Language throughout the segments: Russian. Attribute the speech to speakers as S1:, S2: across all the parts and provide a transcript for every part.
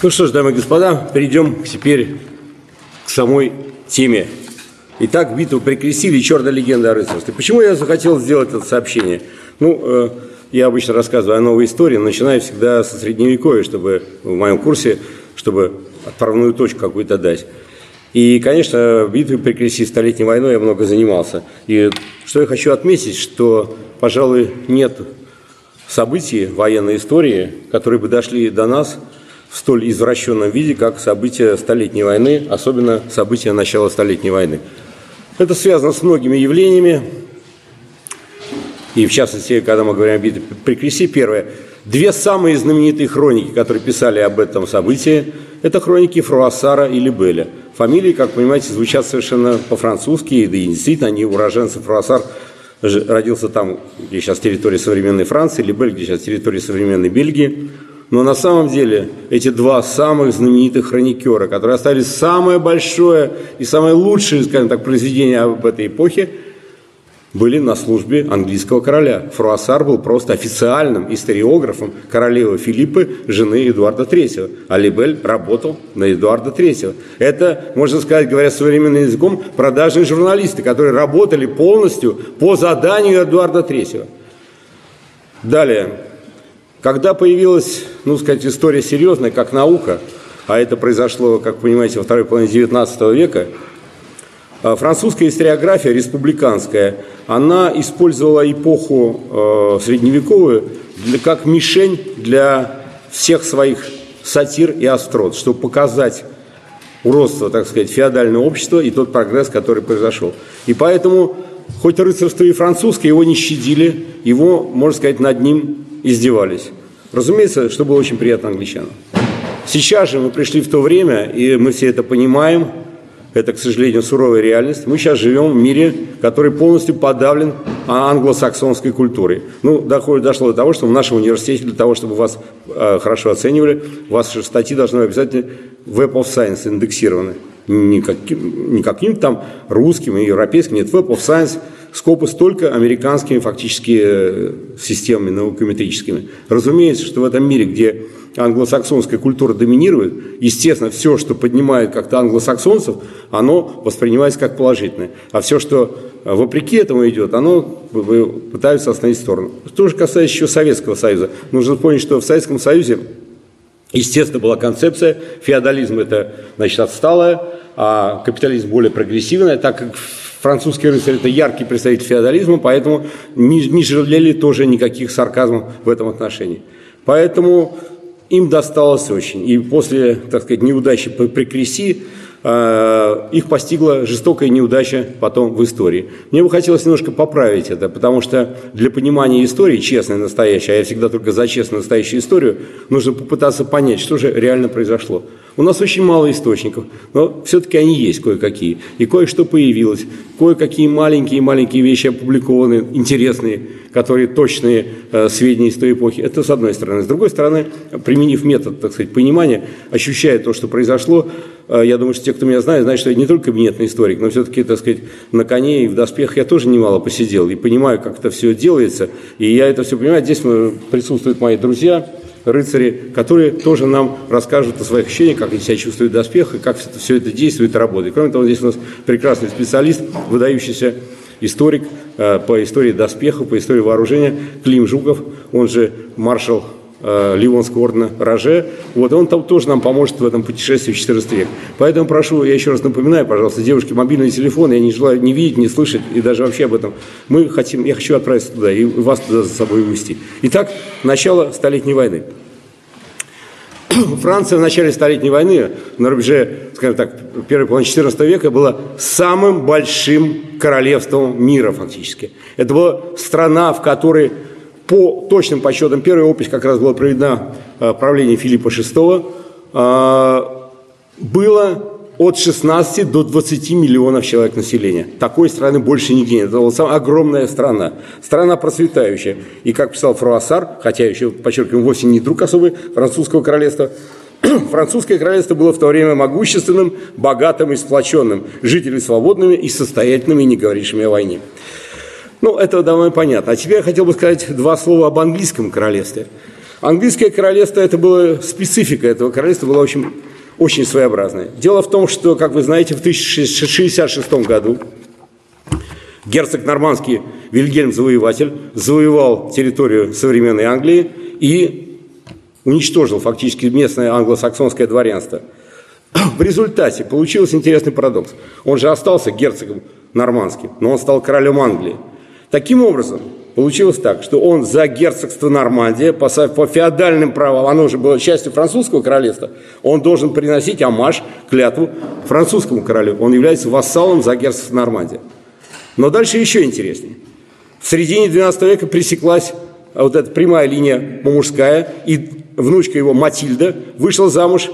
S1: Ну что ж, дамы и господа, перейдем теперь к самой теме. Итак, битва при Креси или черная легенда о рыцарстве. Почему я захотел сделать это сообщение? Я обычно рассказываю о новой истории, начинаю всегда со Средневековья, чтобы в моем курсе, чтобы отправную точку какую-то дать. И, конечно, битвой при Креси, Столетней войной я много занимался. И что я хочу отметить, что, пожалуй, нет событий военной истории, которые бы дошли до нас в столь извращенном виде, как события Столетней войны, особенно события начала Столетней войны. Это связано с многими явлениями, и в частности, когда мы говорим о битве при Креси, первое. Две самые знаменитые хроники, которые писали об этом событии, это хроники Фруассара и Либеля. Фамилии, как понимаете, звучат совершенно по-французски, да и действительно они уроженцы. Фруассар родился там, где сейчас территория современной Франции, Либель, где сейчас территория современной Бельгии. Но на самом деле эти два самых знаменитых хроникера, которые оставили самое большое и самое лучшее, скажем так, произведение об этой эпохе, были на службе английского короля. Фруассар был просто официальным историографом королевы Филиппы, жены Эдуарда III, а Либель работал на Эдуарда III. Это, можно сказать, говоря современным языком, продажные журналисты, которые работали полностью по заданию Эдуарда III. Далее. Когда появилась, история серьезная, как наука, а это произошло, как вы понимаете, во второй половине XIX века, французская историография, республиканская, она использовала эпоху средневековую как мишень для всех своих сатир и острот, чтобы показать уродство, так сказать, феодального общества и тот прогресс, который произошел. И поэтому, хоть рыцарство и французское, его не щадили, его, можно сказать, над ним издевались. Разумеется, что было очень приятно англичанам. Сейчас же мы пришли в то время, и мы все это понимаем, это, к сожалению, суровая реальность. Мы сейчас живем в мире, который полностью подавлен англосаксонской культурой. Дошло до того, что в нашем университете, для того, чтобы вас хорошо оценивали, ваши статьи должны быть обязательно Web of Science индексированы. Не каким-то там русским и европейским, нет, Web of Science, скопус только американскими фактически системами наукометрическими. Разумеется, что в этом мире, где англосаксонская культура доминирует, естественно, все, что поднимает как-то англосаксонцев, оно воспринимается как положительное. А все, что вопреки этому идет, оно пытаются остановить в сторону. Что же касается еще Советского Союза. Нужно помнить, что в Советском Союзе, естественно, была концепция, феодализм это, отсталое, а капитализм более прогрессивное, так как французский рыцарь – это яркий представитель феодализма, поэтому не жалели тоже никаких сарказмов в этом отношении. Поэтому им досталось очень. И после, так сказать, неудачи при Креси их постигла жестокая неудача потом в истории. Мне бы хотелось немножко поправить это, потому что для понимания истории, честной, настоящей, а я всегда только за честную, настоящую историю, нужно попытаться понять, что же реально произошло. У нас очень мало источников, но все-таки они есть кое-какие. И кое-что появилось, кое-какие маленькие вещи опубликованы, интересные, которые точные сведения из той эпохи. Это с одной стороны. С другой стороны, применив метод, так сказать, понимания, ощущая то, что произошло, я думаю, что те, кто меня знает, знают, что я не только кабинетный историк, но все-таки, так сказать, на коне и в доспехах я тоже немало посидел и понимаю, как это все делается. И я это все понимаю. Здесь присутствуют мои друзья, рыцари, которые тоже нам расскажут о своих ощущениях, как они себя чувствуют в доспехах, и как все это действует и работает. Кроме того, здесь у нас прекрасный специалист, выдающийся историк по истории доспехов, по истории вооружения, Клим Жуков, он же маршал Ливонского ордена Роже. Он там тоже нам поможет в этом путешествии в XIV век. Поэтому прошу, я еще раз напоминаю, пожалуйста, девушки, мобильный телефон, я не желаю ни видеть, ни слышать, и даже вообще об этом. Я хочу отправиться туда и вас туда за собой увезти. Итак, начало Столетней войны. Франция в начале Столетней войны, на рубеже, скажем так, первой половины XIV века, была самым большим королевством мира фактически. Это была страна, в которой по точным подсчетам, первая опись как раз была проведена правлением Филиппа VI, было от 16 до 20 миллионов человек населения. Такой страны больше нигде нет. Это была самая огромная страна. Страна процветающая. И, как писал Фруассар, хотя еще, подчеркиваем, вовсе не друг особый французского королевства, французское королевство было в то время могущественным, богатым и сплоченным, жители свободными и состоятельными, не говорившими о войне. Это довольно понятно. А теперь я хотел бы сказать два слова об английском королевстве. Английское королевство, это была специфика этого королевства, была очень своеобразная. Дело в том, что, как вы знаете, в 1066 году герцог нормандский Вильгельм Завоеватель завоевал территорию современной Англии и уничтожил фактически местное англосаксонское дворянство. В результате получился интересный парадокс. Он же остался герцогом нормандским, но он стал королем Англии. Таким образом, получилось так, что он за герцогство Нормандия по феодальным правам, оно уже было частью французского королевства, он должен приносить омаж, клятву французскому королю. Он является вассалом за герцогство Нормандия. Но дальше еще интереснее. В середине XII века пресеклась вот эта прямая линия мужская, и внучка его Матильда вышла замуж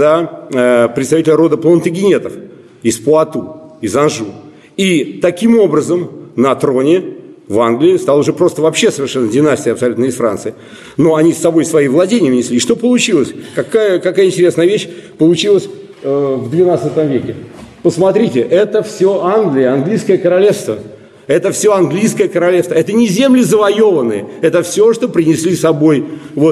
S1: за представителя рода Плантагенетов из Пуату, из Анжу. И таким образом на троне в Англии стала уже просто вообще совершенно династия абсолютно из Франции. Но они с собой свои владения несли. И что получилось? Какая интересная вещь получилась в XII веке. Посмотрите, это все Англия, английское королевство. Это все английское королевство. Это не земли завоеванные. Это все, что принесли с собой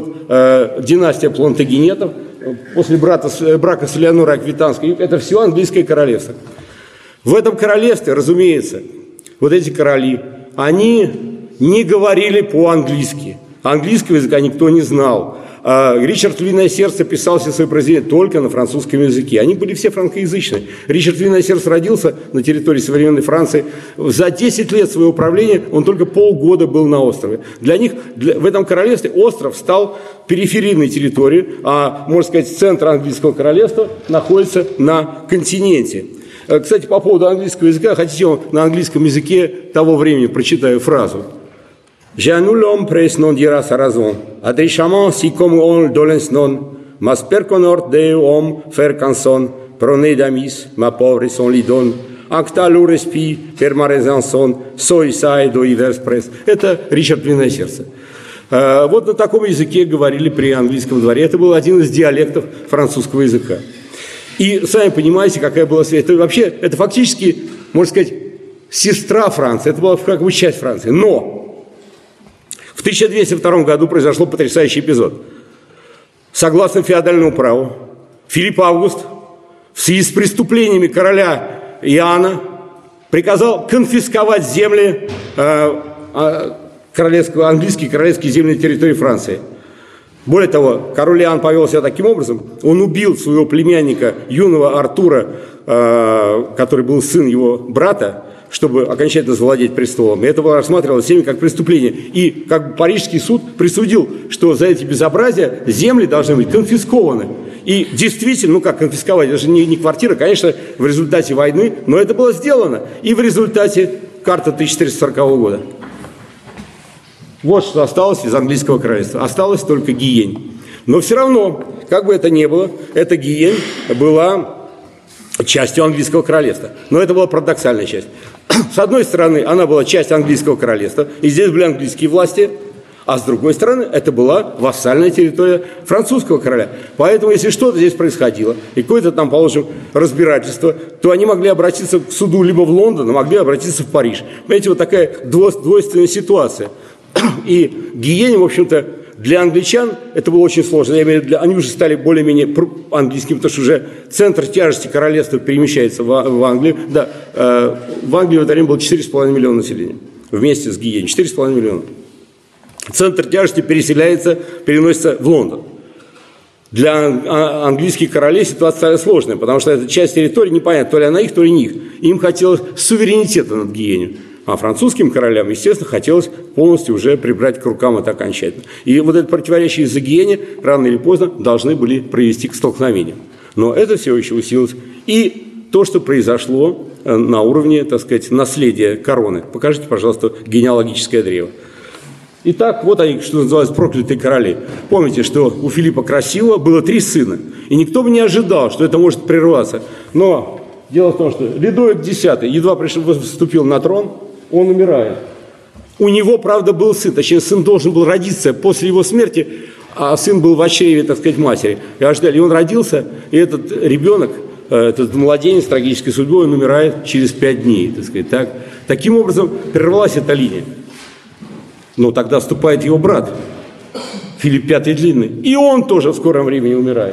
S1: династия Плантагенетов после брака с Элеонорой Аквитанской. Это все английское королевство. В этом королевстве, разумеется, вот эти короли, они не говорили по-английски. Английского языка никто не знал. Ричард Львиное Сердце писал все свои произведения только на французском языке. Они были все франкоязычные. Ричард Львиное Сердце родился на территории современной Франции. За 10 лет своего правления он только полгода был на острове. Для них в этом королевстве остров стал периферийной территорией, а, можно сказать, центр английского королевства находится на континенте. Кстати, по поводу английского языка, хотите, я на английском языке того времени прочитаю фразу. «J'ai un l'homme presse non dira sa raison, adrichamment si comme on dolens non, mas per conort de homme faire canson, prenez d'amis, ma pauvre et son lidon, acta lu respi per ma raison son, soi sai do ivers press». Это Ричард Львиное Сердце. Вот на таком языке говорили при английском дворе. Это был один из диалектов французского языка. И сами понимаете, какая была связь. Это фактически, можно сказать, сестра Франции. Это была как бы часть Франции. Но в 1202 году произошел потрясающий эпизод. Согласно феодальному праву, Филипп Август в связи с преступлениями короля Иоанна приказал конфисковать земли, английские королевские земли на территории Франции. Более того, король Иоанн повел себя таким образом, он убил своего племянника, юного Артура, который был сын его брата, чтобы окончательно завладеть престолом. И это было рассматривалось всеми как преступление. И как бы Парижский суд присудил, что за эти безобразия земли должны быть конфискованы. И действительно, как конфисковать, это же не квартира, конечно, в результате войны, но это было сделано. И в результате карта 1440 года. Вот что осталось из английского королевства. Осталась только Гиень. Но все равно, как бы это ни было, эта Гиень была частью английского королевства. Но это была парадоксальная часть. С одной стороны, она была часть английского королевства, и здесь были английские власти, а с другой стороны, это была вассальная территория французского короля. Поэтому, если что-то здесь происходило, и какое-то там, положим, разбирательство, то они могли обратиться к суду либо в Лондон, а могли обратиться в Париж. Понимаете, вот такая двойственная ситуация. И Гиень, в общем-то, для англичан это было очень сложно. Я имею в виду, они уже стали более-менее английскими, потому что уже центр тяжести королевства перемещается в Англию. Да, в Англии в это время было 4,5 миллиона населения. Вместе с Гиень 4,5 миллиона. Центр тяжести переносится в Лондон. Для английских королей ситуация сложная, потому что эта часть территории непонятно, то ли она их, то ли не их. Им хотелось суверенитета над Гиенью. А французским королям, естественно, хотелось полностью уже прибрать к рукам это окончательно. И вот это противоречие из-за Гиени рано или поздно должны были привести к столкновению. Но это все еще усилилось. И то, что произошло на уровне, так сказать, наследия короны. Покажите, пожалуйста, генеалогическое древо. Итак, вот они, что называется, проклятые короли. Помните, что у Филиппа Красивого было 3 сына. И никто бы не ожидал, что это может прерваться. Но дело в том, что Людовик X едва вступил на трон, он умирает. У него, правда, был сын, точнее, сын должен был родиться после его смерти, а сын был в чреве, так сказать, матери. И он родился, и этот ребенок, этот младенец с трагической судьбой, он умирает через 5 дней, так сказать. Так. Таким образом, прервалась эта линия. Но тогда вступает его брат, Филипп V Длинный. И он тоже в скором времени умирает.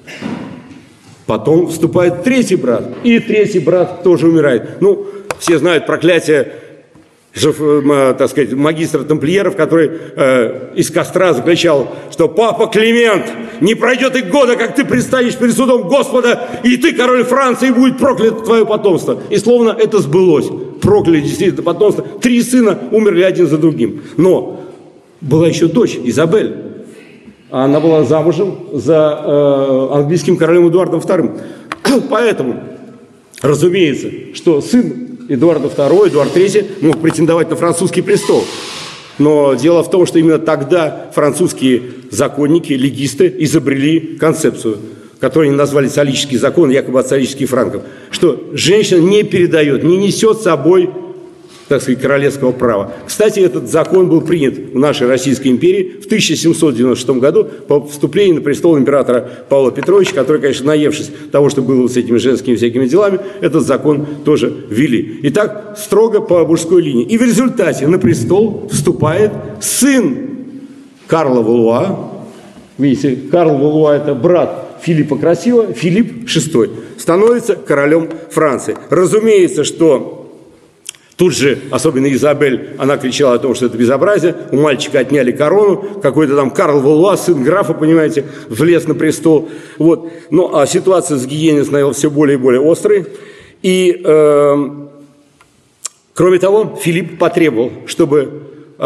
S1: Потом вступает третий брат. И третий брат тоже умирает. Ну, все знают проклятие, так сказать, магистра тамплиеров, который из костра закричал, что «Папа Климент, не пройдет и года, как ты предстанешь перед судом Господа, и ты, король Франции, будет проклято твое потомство». И словно это сбылось. Прокляли действительно потомство. 3 сына умерли один за другим. Но была еще дочь, Изабель. Она была замужем за английским королем Эдуардом II. Поэтому, разумеется, что сын Эдуарда II, Эдуард III, мог претендовать на французский престол. Но дело в том, что именно тогда французские законники, легисты изобрели концепцию, которую они назвали Саллический закон, якобы от саллических франков, что женщина не передает, не несет с собой, так сказать, королевского права. Кстати, этот закон был принят в нашей Российской империи в 1796 году по вступлению на престол императора Павла Петровича, который, конечно, наевшись того, что было с этими женскими всякими делами, этот закон тоже ввели. И так строго по мужской линии. И в результате на престол вступает сын Карла Валуа. Видите, Карл Валуа – это брат Филиппа Красивого, Филипп VI, становится королем Франции. Разумеется, что тут же, особенно Изабель, она кричала о том, что это безобразие. У мальчика отняли корону. Какой-то там Карл Валуа, сын графа, понимаете, влез на престол. Вот. Ну, а ситуация с гигиеной становилась все более и более острой. И, кроме того, Филипп потребовал, чтобы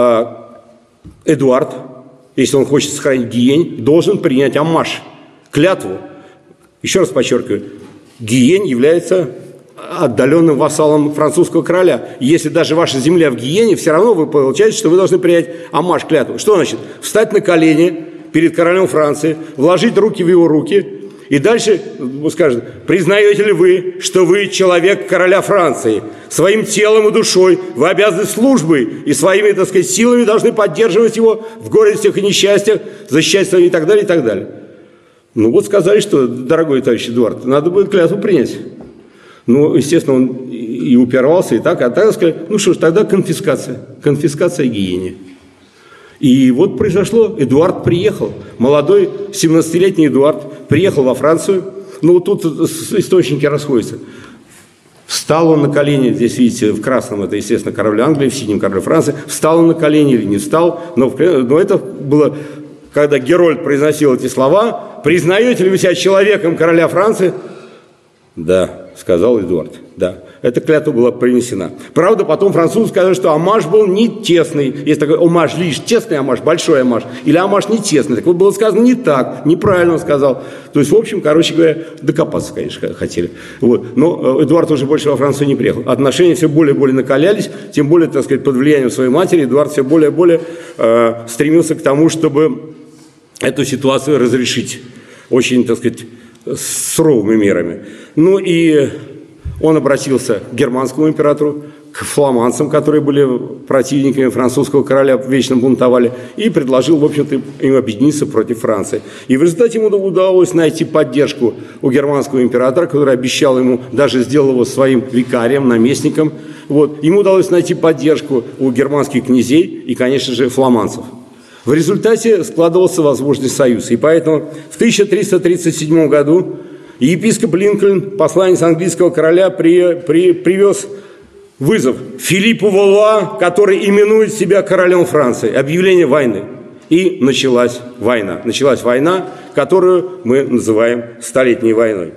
S1: Эдуард, если он хочет сохранить гиень, должен принять аммаж, клятву. Еще раз подчеркиваю, гиень является отдаленным вассалом французского короля. Если даже ваша земля в Гиене, все равно вы получаете, что вы должны принять аммаж, клятву. Что значит? Встать на колени перед королем Франции, вложить руки в его руки, и дальше скажет: признаете ли вы, что вы человек короля Франции? Своим телом и душой вы обязаны службой, и своими, так сказать, силами должны поддерживать его в горестях и несчастьях, защищать свои и так далее, и так далее. Ну вот сказали, что, дорогой товарищ Эдуард, надо будет клятву принять. Ну, естественно, он и упирался, и так, а так сказали, ну что ж, тогда конфискация гиени. И вот произошло, Эдуард приехал, молодой 17-летний Эдуард приехал во Францию, ну вот тут источники расходятся. Встал он на колени, здесь видите, в красном это, естественно, король Англии, в синем король Франции, встал он на колени или не встал, но это было, когда Герольд произносил эти слова: признаете ли вы себя человеком короля Франции? Да, сказал Эдуард, да. Эта клятва была принесена. Правда, потом французы сказали, что аммаж был не тесный. Есть такой аммаж лишь, тесный аммаж, большой аммаж. Или аммаж не тесный. Так вот было сказано не так, неправильно он сказал. То есть, в общем, короче говоря, докопаться, конечно, хотели. Вот. Но Эдуард уже больше во Францию не приехал. Отношения все более и более накалялись. Тем более, так сказать, под влиянием своей матери Эдуард все более и более стремился к тому, чтобы эту ситуацию разрешить. Очень, так сказать, суровыми мерами. Ну и он обратился к германскому императору, к фламандцам, которые были противниками французского короля, вечно бунтовали, и предложил, в общем-то, им объединиться против Франции. И в результате ему удалось найти поддержку у германского императора, который обещал ему, даже сделал его своим викарием, наместником. Вот. Ему удалось найти поддержку у германских князей и, конечно же, фламандцев. В результате складывался возможный союз. И поэтому в 1337 году епископ Линкольн, посланец английского короля, привез вызов Филиппу Валуа, который именует себя королем Франции, объявление войны. И началась война. Началась война, которую мы называем Столетней войной.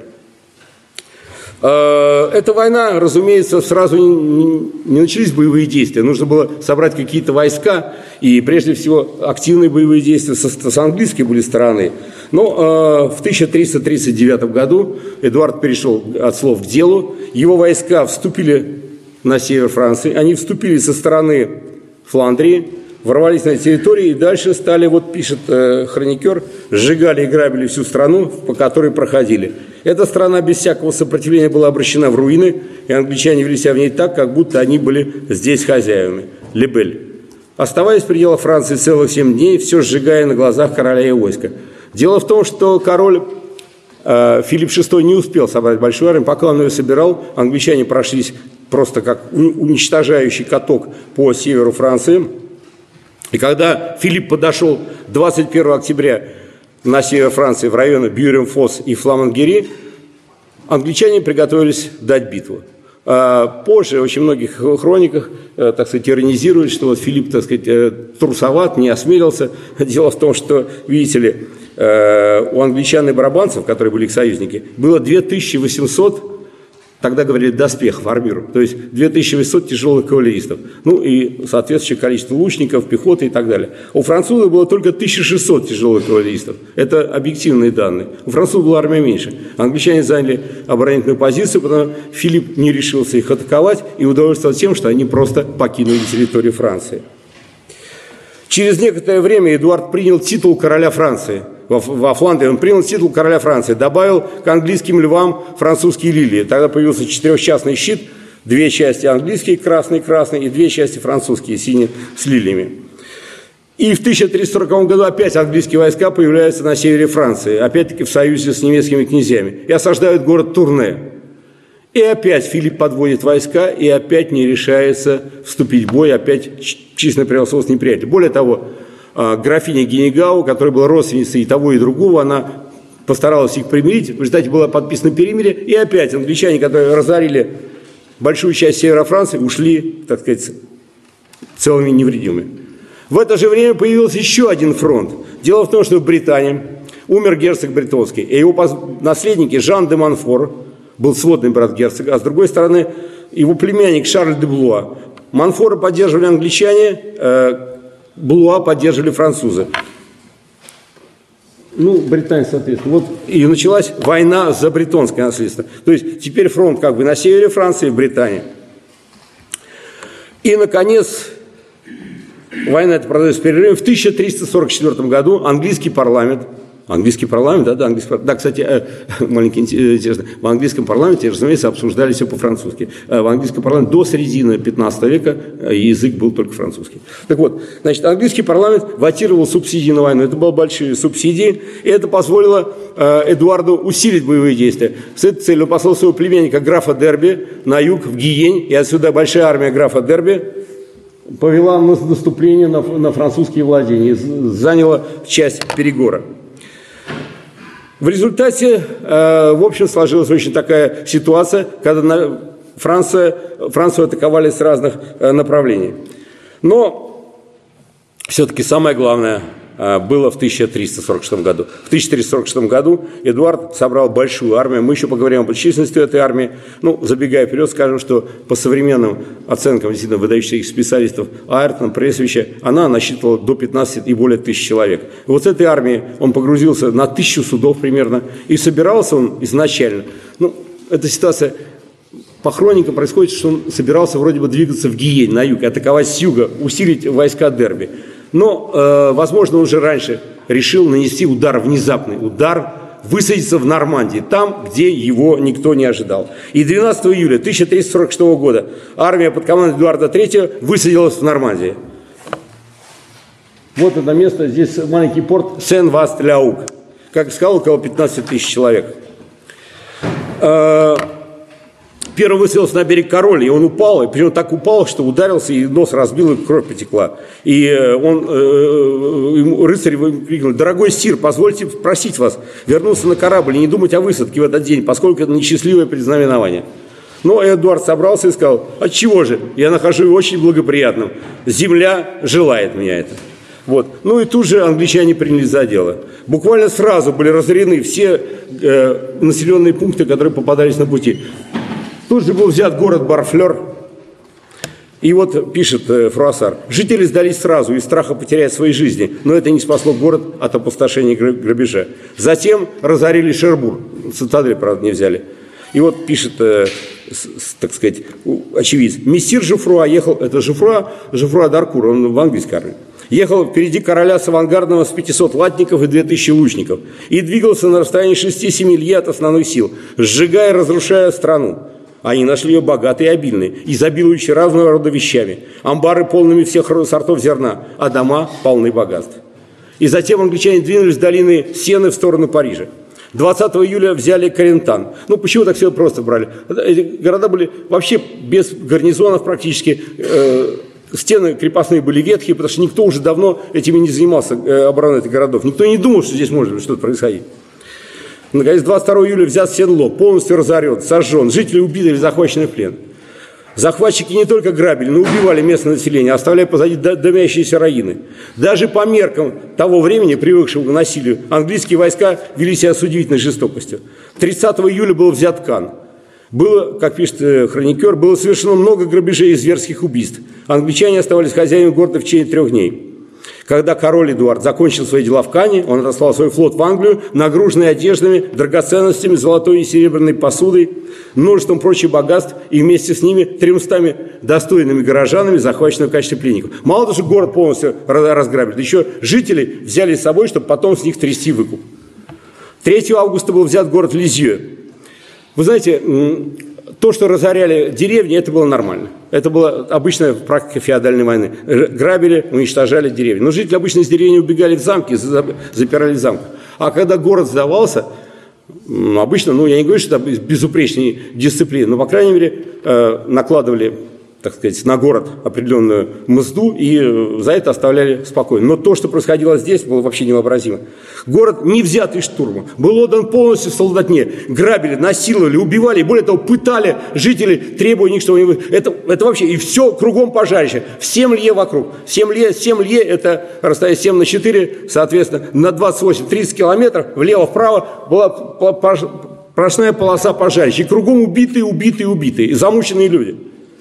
S1: Эта война, разумеется, сразу не начались боевые действия. Нужно было собрать какие-то войска, и прежде всего активные боевые действия с английской были стороны. Но в 1339 году Эдуард перешел от слов к делу. Его войска вступили на север Франции. Они вступили со стороны Фландрии, ворвались на территорию и дальше стали, вот пишет хроникер, сжигали и грабили всю страну, по которой проходили. Эта страна без всякого сопротивления была обращена в руины, и англичане вели себя в ней так, как будто они были здесь хозяевами. Лебель. Оставаясь в пределах Франции целых 7 дней, все сжигая на глазах короля и войска. Дело в том, что король Филипп VI не успел собрать большую армию. Пока он ее собирал, англичане прошлись просто как уничтожающий каток по северу Франции. И когда Филипп подошел 21 октября на север Франции в районы Бюрем-Фос и Фламангери, англичане приготовились дать битву. Позже в очень многих хрониках, так сказать, иронизируют, что вот Филипп, так сказать, трусоват, не осмелился. Дело в том, что, видите ли, у англичан и брабанцев, которые были их союзники, было 2800, тогда говорили, доспехов, армиру, то есть 2800 тяжелых кавалеристов, ну и соответствующее количество лучников, пехоты и так далее. У французов было только 1600 тяжелых кавалеристов, это объективные данные. У французов была армия меньше. Англичане заняли оборонительную позицию, потому что Филипп не решился их атаковать и удовольствовался тем, что они просто покинули территорию Франции. Через некоторое время Эдуард принял титул короля Франции. Во Фландрии он принял титул короля Франции, добавил к английским львам французские лилии. Тогда появился четырехчастный щит, две части английские, красный, и две части французские, синие, с лилиями. И в 1340 году опять английские войска появляются на севере Франции, опять-таки в союзе с немецкими князьями, и осаждают город Турне. И опять Филипп подводит войска, и опять не решается вступить в бой, опять численное превосходство неприятеля. Более того, графиня Генегау, которая была родственницей и того, и другого, она постаралась их примирить, в результате было подписано перемирие, и опять англичане, которые разорили большую часть севера Франции, ушли, так сказать, целыми невредимыми. В это же время появился еще один фронт. Дело в том, что в Британии умер герцог Бретонский, и его наследники Жан де Монфор, был сводный брат герцога, а с другой стороны его племянник Шарль де Блуа. Монфора поддерживали англичане, Блуа поддерживали французы. Ну, британцы, соответственно. Вот и началась война за бретонское наследство. То есть теперь фронт как бы на севере Франции, в Британии. И, наконец, война эта продолжается с перерывом. В 1344 году английский парламент, да, кстати, маленький интересно, в английском парламенте, разумеется, обсуждали все по-французски. В английском парламенте до середины 15 века язык был только французский. Так вот, значит, английский парламент вотировал субсидии на войну, это были большие субсидии, и это позволило Эдуарду усилить боевые действия. С этой целью он послал своего племянника графа Дерби на юг, в Гиень, и отсюда большая армия графа Дерби повела наступление на французские владения, заняла часть Перегора. В результате, в общем, сложилась очень такая ситуация, когда Францию атаковали с разных направлений. Но все-таки самое главное было в 1346 году. В 1346 году Эдуард собрал большую армию. Мы еще поговорим об численности этой армии. Ну, забегая вперед, скажем, что по современным оценкам действительно выдающихся специалистов Айртона, Пресвича, она насчитывала до 15 и более тысяч человек. И вот с этой армией он погрузился на 1000 судов примерно. И собирался он изначально. Ну, эта ситуация по хроникам происходит, что он собирался вроде бы двигаться в Гиень, на юг, атаковать с юга, усилить войска Дерби. Но, возможно, он уже раньше решил нанести удар, внезапный удар, высадиться в Нормандии, там, где его никто не ожидал. И 12 июля 1346 года армия под командой Эдуарда III высадилась в Нормандии. Вот это место, здесь маленький порт Сен-Васт-Ляук. Как сказал, около 15 тысяч человек. Первый высадился на берег Король, и он упал, и причем так упал, что ударился, и нос разбил, и кровь потекла. И рыцарь крикнул: «Дорогой сир, позвольте просить вас вернуться на корабль и не думать о высадке в этот день, поскольку это несчастливое предзнаменование». Но Эдуард собрался и сказал: «Отчего же? Я нахожу его очень благоприятным. Земля желает меня это». Вот. Ну и тут же англичане принялись за дело. Буквально сразу были разорены все населенные пункты, которые попадались на пути. Тут же был взят город Барфлер. И вот пишет Фруассар: жители сдались сразу из страха потерять свои жизни, но это не спасло город от опустошения и грабежа. Затем разорили Шербур, цитадель, правда, не взяли. И вот пишет, так сказать, очевидец: мессир Жофруа ехал, это Жофруа Даркур, он в английской армии, ехал впереди короля с авангардом с 500 латников и 2000 лучников и двигался на расстоянии 6-7 лье от основных сил, сжигая и разрушая страну. Они нашли ее богатой и обильной, изобилующей разного рода вещами, амбары полными всех сортов зерна, а дома полны богатств. И затем англичане двинулись с долины Сены в сторону Парижа. 20 июля взяли Карентан. Ну, почему так все просто брали? Эти города были вообще без гарнизонов практически, стены крепостные были ветхие, потому что никто уже давно этими не занимался, обороной этих городов. Никто не думал, что здесь может что-то происходить. Наконец, 22 июля взят Сен-Ло, полностью разорен, сожжен, жители убиты или захвачены в плен. Захватчики не только грабили, но и убивали местное население, оставляя позади дымящиеся руины. Даже по меркам того времени, привыкшего к насилию, английские войска вели себя с удивительной жестокостью. 30 июля был взят Кан. Было, как пишет хроникер, было совершено много грабежей и зверских убийств. Англичане оставались хозяевами города в течение 3 дней. Когда король Эдуард закончил свои дела в Кане, он отослал свой флот в Англию, нагруженный одеждами, драгоценностями, золотой и серебряной посудой, множеством прочих богатств и вместе с ними 300 достойными горожанами, захваченными в качестве пленников. Мало того, что город полностью разграбили, еще жители взяли с собой, чтобы потом с них трясти выкуп. 3 августа был взят город Лизье. Вы знаете, то, что разоряли деревни, это было нормально. Это была обычная практика феодальной войны. Грабили, уничтожали деревни. Но жители обычно из деревни убегали в замки, запирали в замках. А когда город сдавался, обычно, я не говорю, что это безупречная дисциплина, но, по крайней мере, накладывали, так сказать, на город определенную мзду и за это оставляли спокойно. Но то, что происходило здесь, было вообще невообразимо. Город, не взятый штурмом, был отдан полностью в солдатне. Грабили, насиловали, убивали, и более того, пытали жителей, требуя у них, что они... Это вообще, и все кругом пожарище. В 7 лье вокруг. 7 лье это расстояние 7 на 4, соответственно, на 28-30 километров, влево-вправо была сплошная полоса пожарища. И кругом убитые, и замученные люди.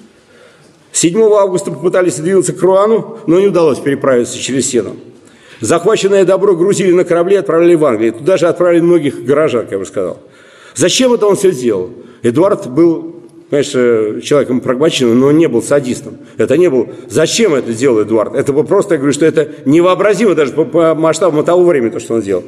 S1: 7 августа попытались двигаться к Руану, но не удалось переправиться через Сену. Захваченное добро грузили на корабли и отправляли в Англию. Туда же отправили многих горожан, как я уже сказал. Зачем это он все сделал? Эдуард был, конечно, человеком прагматичным, но не был садистом. Это не был... Зачем это сделал Эдуард? Это было просто, я говорю, что это невообразимо даже по масштабам того времени, то, что он сделал.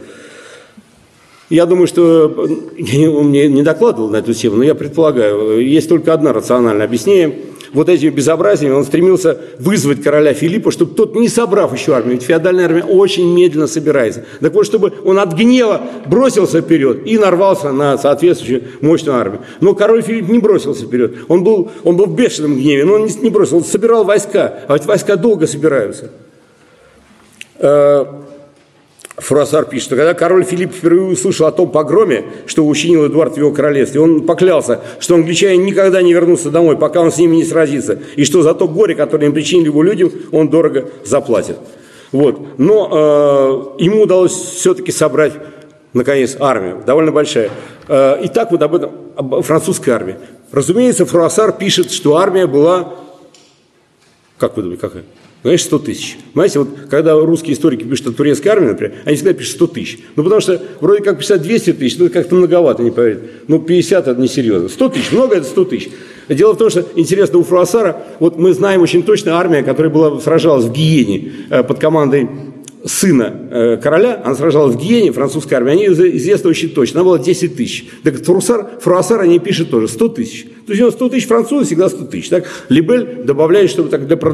S1: Я думаю, что он мне не докладывал на эту тему, но я предполагаю, есть только одно рациональное объяснение. Вот этими безобразиями он стремился вызвать короля Филиппа, чтобы тот, не собрав еще армию, ведь феодальная армия очень медленно собирается. Так вот, чтобы он от гнева бросился вперед и нарвался на соответствующую мощную армию. Но король Филипп не бросился вперед. Он был в бешеном гневе, но он не бросил, он собирал войска, а ведь войска долго собираются. Фруассар пишет, что когда король Филипп впервые услышал о том погроме, что учинил Эдуард в его королевстве, он поклялся, что англичане никогда не вернутся домой, пока он с ними не сразится, и что за то горе, которое им причинили его людям, он дорого заплатит. Вот. Но ему удалось все-таки собрать, наконец, армию, довольно большая. Итак, вот об этом, об французской армии. Разумеется, Фруассар пишет, что армия была, как вы думаете, какая? Знаешь, 100 тысяч. Понимаете, вот когда русские историки пишут о турецкой армии, например, они всегда пишут 100 тысяч. Ну, потому что вроде как писать 200 тысяч, ну, это как-то многовато, не поверят. Ну, 50 это несерьезно. 100 тысяч, много это 100 тысяч. Дело в том, что интересно, у Фруассара, вот мы знаем очень точно армия, которая сражалась в Гиене под командой сына короля, она сражалась в Гиене, французская армия, они известны очень точно, она была 10 тысяч. Так Фруассар о ней пишет тоже, 100 тысяч. То есть у него 100 тысяч французов, всегда 100 тысяч. Так? Либель добавляет, чтобы так для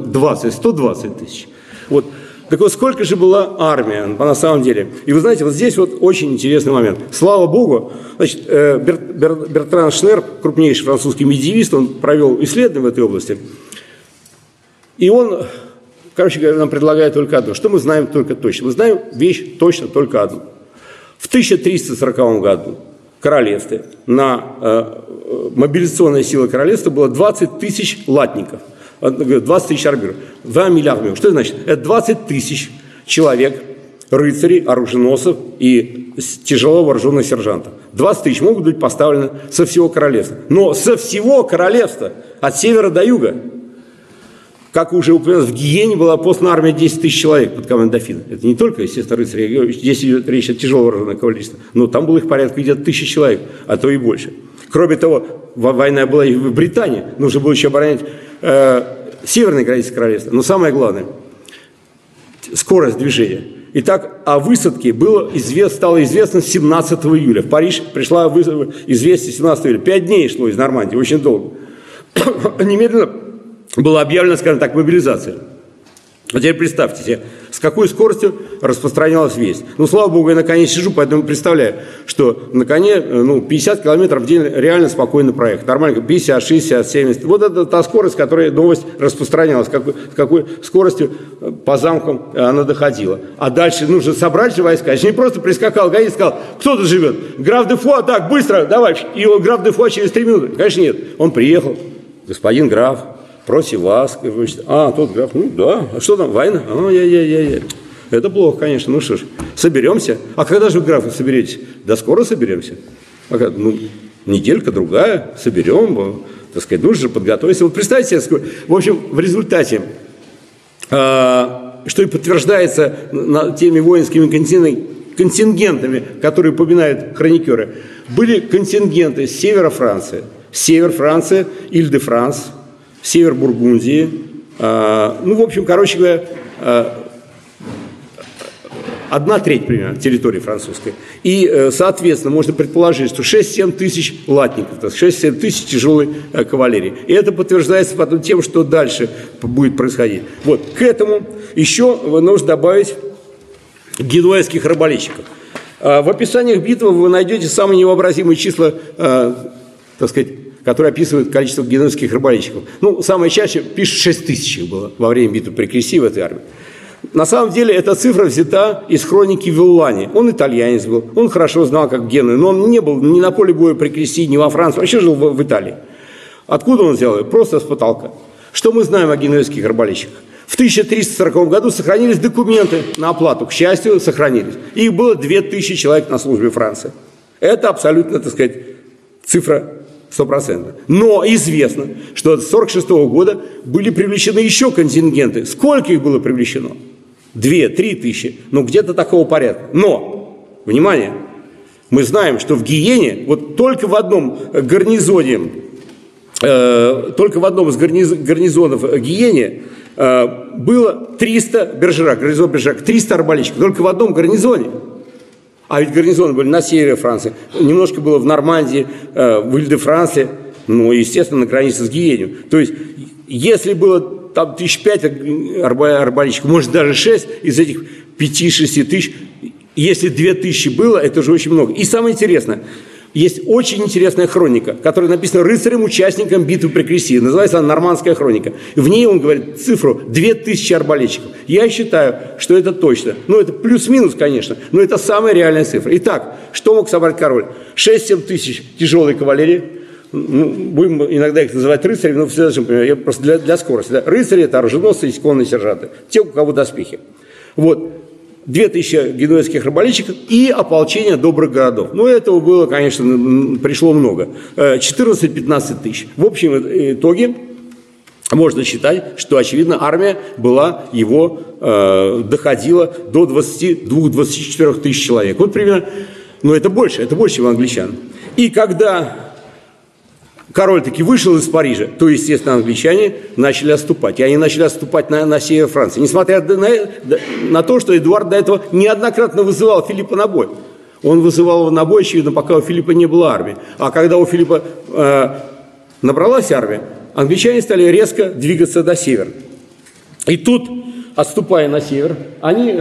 S1: 120 тысяч. Вот. Так вот, сколько же была армия на самом деле? И вы знаете, вот здесь вот очень интересный момент. Слава Богу, значит, Бертран Шнер, крупнейший французский медиевист, он провел исследование в этой области. И он... Короче говоря, нам предлагают только одно. Что мы знаем только точно? Мы знаем вещь точно только одну. В 1340 году в королевстве на мобилизационная сила королевства было 20 тысяч латников, 20 тысяч армиров, 2 миллиарда. Что это значит? Это 20 тысяч человек, рыцарей, оруженосцев и тяжело вооруженных сержантов. 20 тысяч могут быть поставлены со всего королевства. Но со всего королевства, от севера до юга, как уже упоминалось, в Гиене была послана армия 10 тысяч человек под командой дофина. Это не только, естественно, рыцари, здесь идет речь о тяжело вооруженной кавалерии, но там было их порядка где-то 1000 человек, а то и больше. Кроме того, война была и в Британии, нужно было еще оборонять северные границы королевства. Но самое главное, скорость движения. Итак, о высадке стало известно 17 июля. В Париж пришла известие 17 июля. 5 дней шло из Нормандии, очень долго. Немедленно была объявлена, скажем так, мобилизация. А теперь представьте себе, с какой скоростью распространялась весть. Ну, слава богу, я на коне сижу, поэтому представляю, что на коне 50 километров в день реально спокойно проехать. Нормально, 50, 60, 70. Вот это та скорость, с которой новость распространялась, с какой скоростью по замкам она доходила. А дальше нужно собрать же войска. Я не просто прискакал, гаи и сказал, кто тут живет? Граф де Фуа, так, быстро, давай. И граф де Фуа через 3 минуты. Конечно, нет. Он приехал, господин граф. Просим вас. Тот граф, ну да, а что там, война? Это плохо, конечно, ну что ж, соберемся. А когда же вы, графы, соберетесь? Да скоро соберемся. Неделька, другая, соберем, так сказать, нужно же подготовиться. Вот представьте себе, в общем, в результате, что и подтверждается теми воинскими контингентами, которые упоминают хроникеры, были контингенты с севера Франции. Север Франции, Иль-де-Франс, север Бургундии, в общем, короче говоря, 1/3 примерно территории французской. И, соответственно, можно предположить, что 6-7 тысяч латников, 6-7 тысяч тяжелой кавалерии. И это подтверждается потом тем, что дальше будет происходить. Вот, к этому еще нужно добавить генуэзских арбалетчиков. В описаниях битвы вы найдете самые невообразимые числа, так сказать, которые описывают количество генуэзских арбалетчиков. Самое чаще пишут 6 тысяч их было во время битвы при Креси в этой армии. На самом деле, эта цифра взята из хроники Виллани. Он итальянец был, он хорошо знал, как Генуя, но он не был ни на поле боя при Креси, ни во Франции, вообще жил в Италии. Откуда он взял ее? Просто с потолка. Что мы знаем о генуэзских арбалетчиках? В 1340 году сохранились документы на оплату, к счастью, сохранились. Их было 2000 человек на службе Франции. Это абсолютно, так сказать, цифра 100%. Но известно, что с 1946 года были привлечены еще контингенты. Сколько их было привлечено? 2-3 тысячи. Где-то такого порядка. Но, внимание, мы знаем, что в Гиене, вот только в одном гарнизоне, только в одном из гарнизонов Гиене было 300 Бержерак, гарнизон Бержерак, 300 арбалетчиков. Только в одном гарнизоне. А ведь гарнизоны были на севере Франции, немножко было в Нормандии, в Иль-де-Франсе, естественно, на границе с Гиенью. То есть, если было там 1005 арбалетчиков, может даже 6, из этих 5-6 тысяч, если 2000 было, это уже очень много. И самое интересное, есть очень интересная хроника, которая написана рыцарем-участником битвы при Креси. Называется она «Нормандская хроника». В ней он говорит цифру 2000 арбалетчиков. Я считаю, что это точно. Это плюс-минус, конечно, но это самая реальная цифра. Итак, что мог собрать король? 6-7 тысяч тяжелой кавалерии. Будем иногда их называть рыцарями, но в следующем примере, я просто для скорости. Да? Рыцари – это оруженосцы и конные сержанты. Те, у кого доспехи. 2000 генуэзских арбалетчиков и ополчение добрых городов. Этого было, конечно, пришло много. 14-15 тысяч. В общем итоге можно считать, что, очевидно, армия была его, доходила до 22-24 тысяч человек. Вот примерно, это больше, чем у англичан. И когда король таки вышел из Парижа, то, естественно, англичане начали отступать. И они начали отступать на север Франции. Несмотря на то, что Эдуард до этого неоднократно вызывал Филиппа на бой. Он вызывал его на бой, очевидно, пока у Филиппа не было армии. А когда у Филиппа набралась армия, англичане стали резко двигаться до севера. И тут, отступая на север, они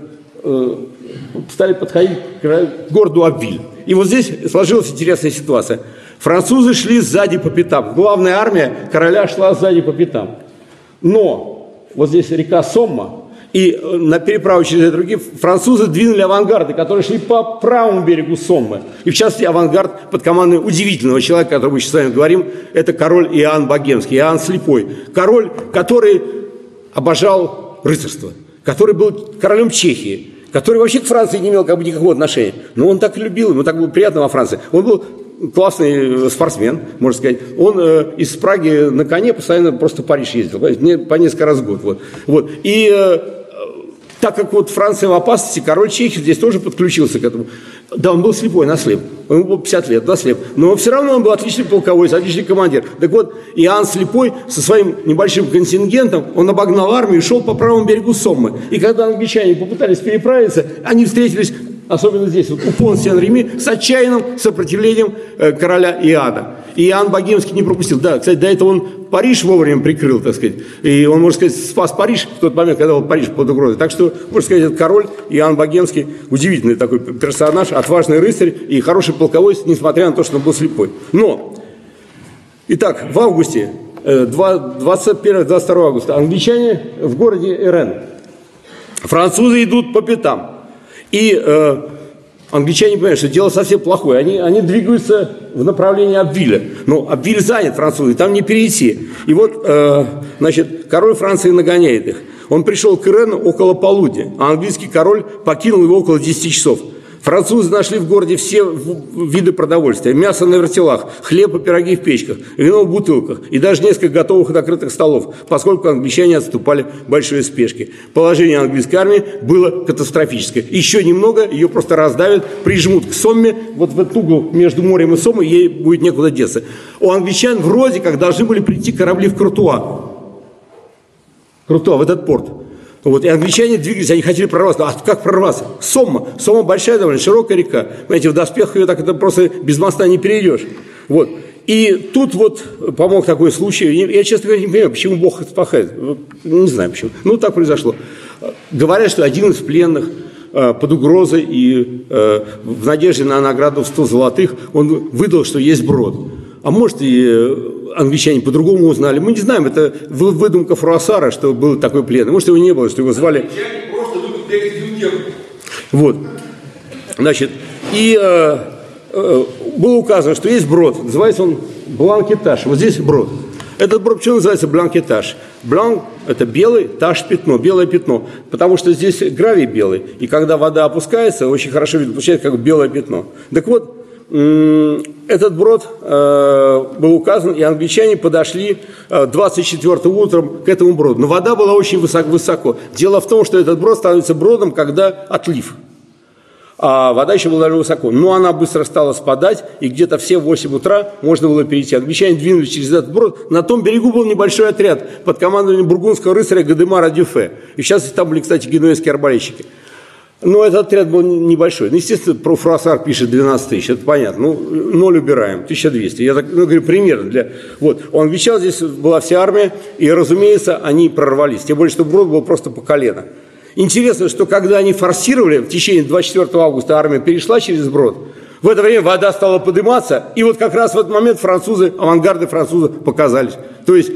S1: стали подходить к городу Абвиль. И вот здесь сложилась интересная ситуация. Французы шли сзади по пятам. Главная армия короля шла сзади по пятам. Но вот здесь река Сомма, и на переправу через эту реку французы двинули авангарды, которые шли по правому берегу Соммы. И в частности авангард под командой удивительного человека, о котором мы сейчас с вами говорим, это король Иоанн Богемский, Иоанн Слепой. Король, который обожал рыцарство, который был королем Чехии, который вообще к Франции не имел никакого отношения. Но он так любил, ему так было приятно во Франции. Он был классный спортсмен, можно сказать. Он из Праги на коне постоянно просто в Париж ездил, по несколько раз в год. И так как Франция в опасности, король Чехии здесь тоже подключился к этому. Да, он был слепой, наслеп. Ему было 50 лет, наслеп. Но все равно он был отличный полководец, отличный командир. Так вот, Иоанн Слепой со своим небольшим контингентом, он обогнал армию и шел по правому берегу Соммы. И когда англичане попытались переправиться, они встретились особенно здесь, вот, у Пон-Сен-Реми, с отчаянным сопротивлением короля Иоанна. И Иоанн Богемский не пропустил. Да, кстати, до этого он Париж вовремя прикрыл, так сказать. И он, можно сказать, спас Париж в тот момент, когда был Париж под угрозой. Так что, можно сказать, этот король Иоанн Богемский удивительный такой персонаж, отважный рыцарь и хороший полководец, несмотря на то, что он был слепой. Но, итак, в августе, 21-22 августа, англичане в городе Эрен. Французы идут по пятам. И англичане понимают, что дело совсем плохое. Они двигаются в направлении Абвиля. Но Абвиль занят французы, там не перейти. И вот, значит, король Франции нагоняет их. Он пришел к Эрену около полудня, а английский король покинул его около 10 часов. Французы нашли в городе все виды продовольствия. Мясо на вертелах, хлеб и пироги в печках, вино в бутылках и даже несколько готовых накрытых столов, поскольку англичане отступали в большой спешке. Положение английской армии было катастрофическое. Еще немного, ее просто раздавят, прижмут к Сомме, вот в этот угол между морем и Соммой, ей будет некуда деться. У англичан вроде как должны были прийти корабли в Крутуа, в этот порт. Вот, и англичане двигались, они хотели прорваться. А как прорваться? Сомма большая довольно, широкая река. Понимаете, в доспехах ее так это просто без моста не перейдешь. Вот. И тут вот помог такой случай. Я, честно говоря, не понимаю, почему Бог это спахает. Не знаю почему. Ну, так произошло. Говорят, что один из пленных под угрозой и в надежде на награду в 100 золотых он выдал, что есть брод. А может, и англичане по-другому узнали. Мы не знаем, это выдумка Фруассара, что был такой плен. Может, его не было, что его звали... Англичане просто любят бегать в юнкеру. Вот. Значит, и было указано, что есть брод. Называется он Бланкетаж. Вот здесь брод. Этот брод почему называется Бланкетаж? Бланк – это белый, таж – пятно, белое пятно. Потому что здесь гравий белый. И когда вода опускается, очень хорошо видно, получается как белое пятно. Так вот, этот брод был указан, и англичане подошли 24-го утром к этому броду. Но вода была очень высоко. Дело в том, что этот брод становится бродом, когда отлив. А вода еще была довольно высоко. Но она быстро стала спадать, и где-то все в 8 утра можно было перейти. Англичане двинулись через этот брод. На том берегу был небольшой отряд под командованием бургундского рыцаря Гадемара Дюфе. И сейчас там были, кстати, генуэзские арбалетчики. Но этот отряд был небольшой. Ну, естественно, про Фруассар пишет 12 тысяч, это понятно. Ну, 0 убираем, 1200. Я так говорю, примерно. Вот. У англичан здесь была вся армия, и, разумеется, они прорвались. Тем более, что брод был просто по колено. Интересно, что когда они форсировали, в течение 24 августа армия перешла через брод, в это время вода стала подниматься, и вот как раз в этот момент авангарды французов показались. То есть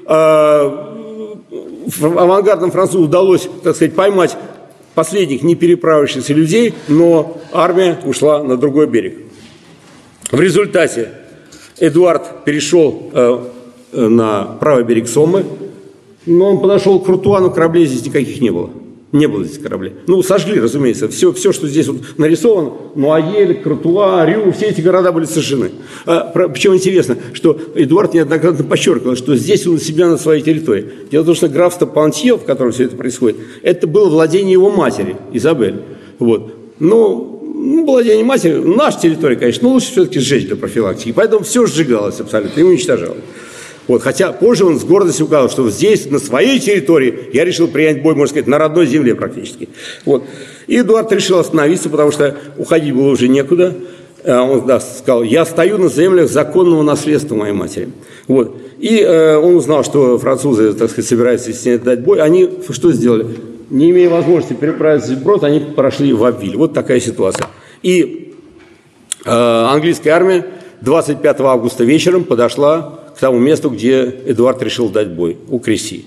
S1: авангардам французов удалось, так сказать, поймать последних не переправившихся людей, но армия ушла на другой берег. В результате Эдуард перешел на правый берег Соммы, но он подошел к Крутуану, кораблей здесь никаких не было. Не было здесь кораблей. Ну, сожгли, разумеется, все, что здесь вот нарисовано, Нуаель, Крутуа, Рю, все эти города были сожжены. Причем интересно, что Эдуард неоднократно подчеркивал, что здесь он у себя на своей территории. Дело в том, что графство Пантье, в котором все это происходит, это было владение его матери, Изабель. Вот. Но владение матери, наша территория, конечно, но лучше все-таки сжечь для профилактики. Поэтому все сжигалось абсолютно и уничтожалось. Вот, хотя позже он с гордостью указал, что здесь, на своей территории, я решил принять бой, можно сказать, на родной земле практически. Вот. И Эдуард решил остановиться, потому что уходить было уже некуда. Он сказал: я стою на землях законного наследства моей матери. Вот. И он узнал, что французы, так сказать, собираются с ней дать бой. Они что сделали? Не имея возможности переправиться вброд, они прошли в Абвиль. Вот такая ситуация. И английская армия 25 августа вечером подошла к тому месту, где Эдуард решил дать бой, у Креси.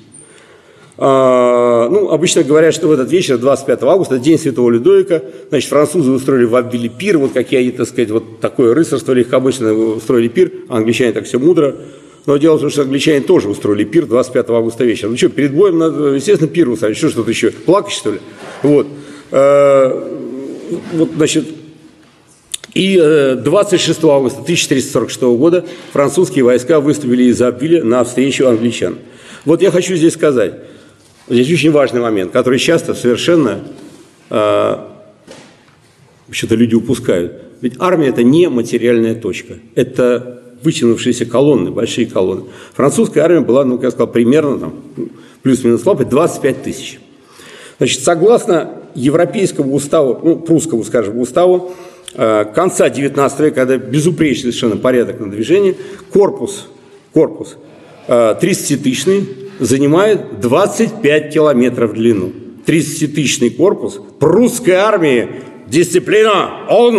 S1: Обычно говорят, что в этот вечер, 25 августа, день Святого Людовика, значит, французы устроили в Абвиле пир, вот какие они, так сказать, вот такое рыцарство легкомысленно устроили пир, а англичане так все мудро. Но дело в том, что англичане тоже устроили пир 25 августа вечером. Ну что, перед боем надо, естественно, пир устроить, что тут еще, плакать, что ли? Вот. Значит, и 26 августа 1446 года французские войска выступили из Абвиля навстречу англичан. Вот я хочу здесь сказать, здесь очень важный момент, который часто совершенно что-то люди упускают. Ведь армия – это не материальная точка, это вытянувшиеся колонны, большие колонны. Французская армия была, как я сказал, примерно там, плюс-минус лапой 25 тысяч. Значит, согласно европейского устава, ну, прусского, скажем, устава конца 19 века, когда безупречный совершенно порядок на движении, корпус 30-тысячный занимает 25 километров в длину. 30-тысячный корпус прусской армии, дисциплина,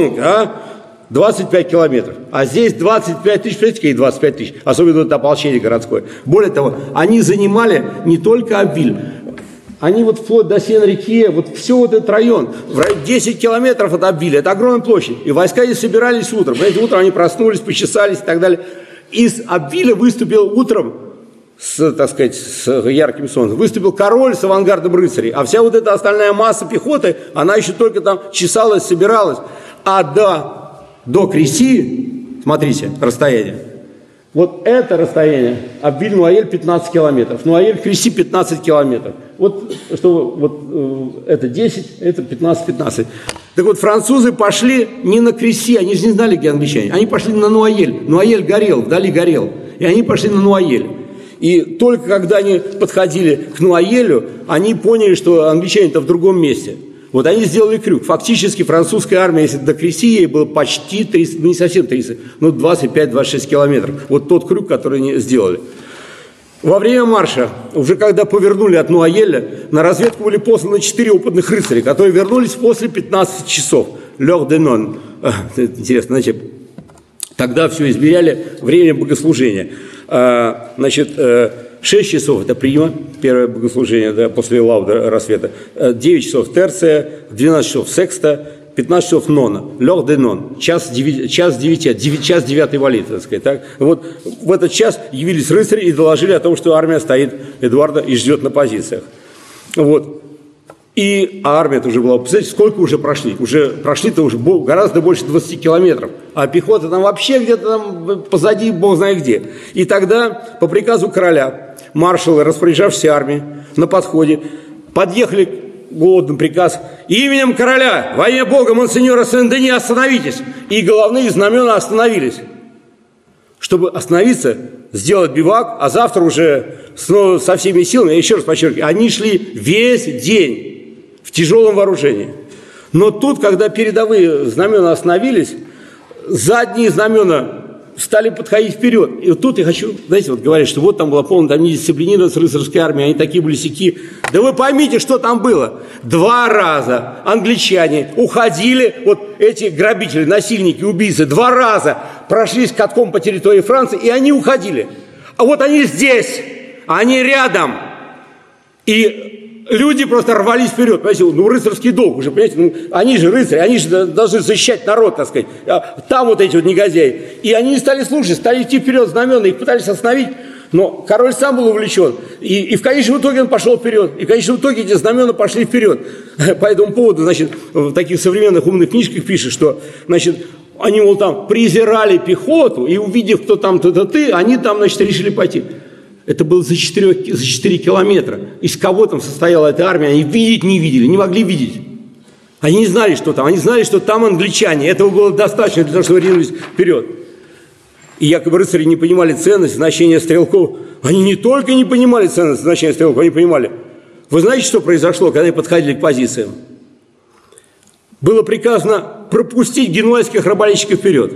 S1: 25 километров. А здесь 25 тысяч, представляете, какие 25 тысяч, особенно это ополчение городское. Более того, они занимали не только Абвиль, они вот вплоть до Сен-Рике, вот все вот этот район, 10 километров от Абвиля, это огромная площадь. И войска здесь собирались утром. Понимаете, утром они проснулись, почесались и так далее. Из Абвиля выступил утром, с ярким солнцем, выступил король с авангардом рыцарей. А вся вот эта остальная масса пехоты, она еще только там чесалась, собиралась. А до Креси, смотрите, расстояние. Вот это расстояние, Абвиль-Нуаэль 15 километров, Нуаэль-Креси 15 километров. Вот, это 10, это 15. Так вот, французы пошли не на Креси, они же не знали, где англичане, они пошли на Нуаэль. Нуаэль горел, вдали горел, и они пошли на Нуаэль. И только когда они подходили к Нуаэлю, они поняли, что англичане-то в другом месте. Вот они сделали крюк. Фактически французская армия, если до Креси ей было почти 30, ну не совсем 30, но 25-26 километров. Вот тот крюк, который они сделали. Во время марша, уже когда повернули от Нуаэля, на разведку были посланы 4 опытных рыцаря, которые вернулись после 15 часов. L'heure de non. Интересно, значит, тогда все измеряли время богослужения. 6 часов – это прима, первое богослужение, да, после лауда рассвета, 9 часов – терция, 12 часов – секста, 15 часов – нона, l'heure de non, час 9 молитвы, так сказать. Так? Вот в этот час явились рыцари и доложили о том, что армия стоит Эдуарда и ждет на позициях. Вот. И армия-то уже была, представляете, сколько уже прошли? Уже прошли-то уже гораздо больше 20 километров. А пехота там вообще где-то там позади, бог знает где. И тогда по приказу короля маршалы, распоряжавшиеся армией, на подходе подъехали к голодным приказ: именем короля, во имя Бога, монсеньора Сен-Дени, остановитесь. И головные знамена остановились. Чтобы остановиться, сделать бивак, а завтра уже снова со всеми силами, я еще раз подчеркиваю, они шли весь день в тяжелом вооружении. Но тут, когда передовые знамена остановились, задние знамена стали подходить вперед. И вот тут я хочу, знаете, вот говорят, что вот там была полная там недисциплинированность рыцарской армии, они такие были сяки. Да вы поймите, что там было. 2 раза англичане уходили, вот эти грабители, насильники, убийцы, 2 раза прошлись катком по территории Франции, и они уходили. А вот они здесь, они рядом. И люди просто рвались вперед, понимаете, ну рыцарский долг уже, понимаете, ну, они же рыцари, они же должны защищать народ, так сказать, там вот эти вот негодяи. И они не стали слушать, стали идти вперед, знамена, их пытались остановить, но король сам был увлечен, и в конечном итоге он пошел вперед, и в конечном итоге эти знамена пошли вперед. По этому поводу, значит, в таких современных умных книжках пишет, что, значит, они, мол, там презирали пехоту, и увидев, кто там, ты, они там, значит, решили пойти. Это было за 4 километра. Из кого там состояла эта армия, они видеть не видели, не могли видеть. Они не знали, что там. Они знали, что там англичане. Этого было достаточно для того, чтобы ринулись вперед. И якобы рыцари не понимали ценность, значение стрелков. Они не только не понимали ценность, значение стрелков, они понимали. Вы знаете, что произошло, когда они подходили к позициям? Было приказано пропустить генуэзских арбалетчиков вперед.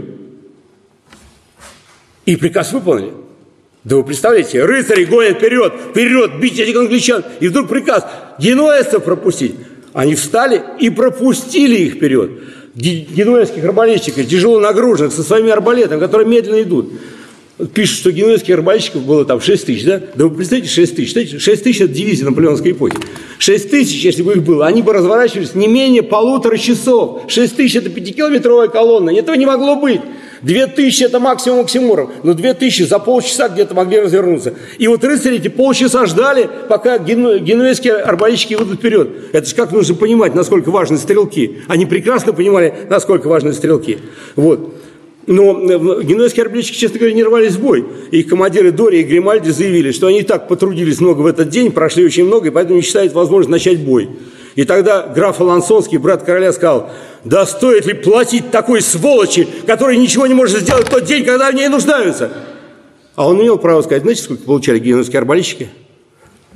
S1: И приказ выполнили. Да вы представляете, рыцари гонят вперед, бить этих англичан. И вдруг приказ генуэзцев пропустить. Они встали и пропустили их вперед. Генуэзских арбалетчиков, тяжело нагруженных, со своими арбалетами, которые медленно идут. Пишут, что генуэзских арбалетчиков было там 6 тысяч, да? Да вы представляете, 6 тысяч. 6 тысяч – это дивизия наполеоновской эпохи. 6 тысяч, если бы их было, они бы разворачивались не менее 1,5 часов. 6 тысяч – это 5-километровая колонна. Этого не могло быть. 2000 – это максимум максимуров, но 2000 за полчаса где-то могли развернуться. И вот рыцари эти полчаса ждали, пока генуэзские арбалетчики выйдут вперед. Это же как нужно понимать, насколько важны стрелки. Они прекрасно понимали, насколько важны стрелки. Вот. Но генуэзские арбалетчики, честно говоря, не рвались в бой. Их командиры Дори и Гримальди заявили, что они и так потрудились много в этот день, прошли очень много, и поэтому не считают возможность начать бой. И тогда граф Алансонский, брат короля, сказал: да стоит ли платить такой сволочи, который ничего не может сделать в тот день, когда в ней нуждаются? А он имел право сказать: знаете, сколько получали генуэзские арбалетчики?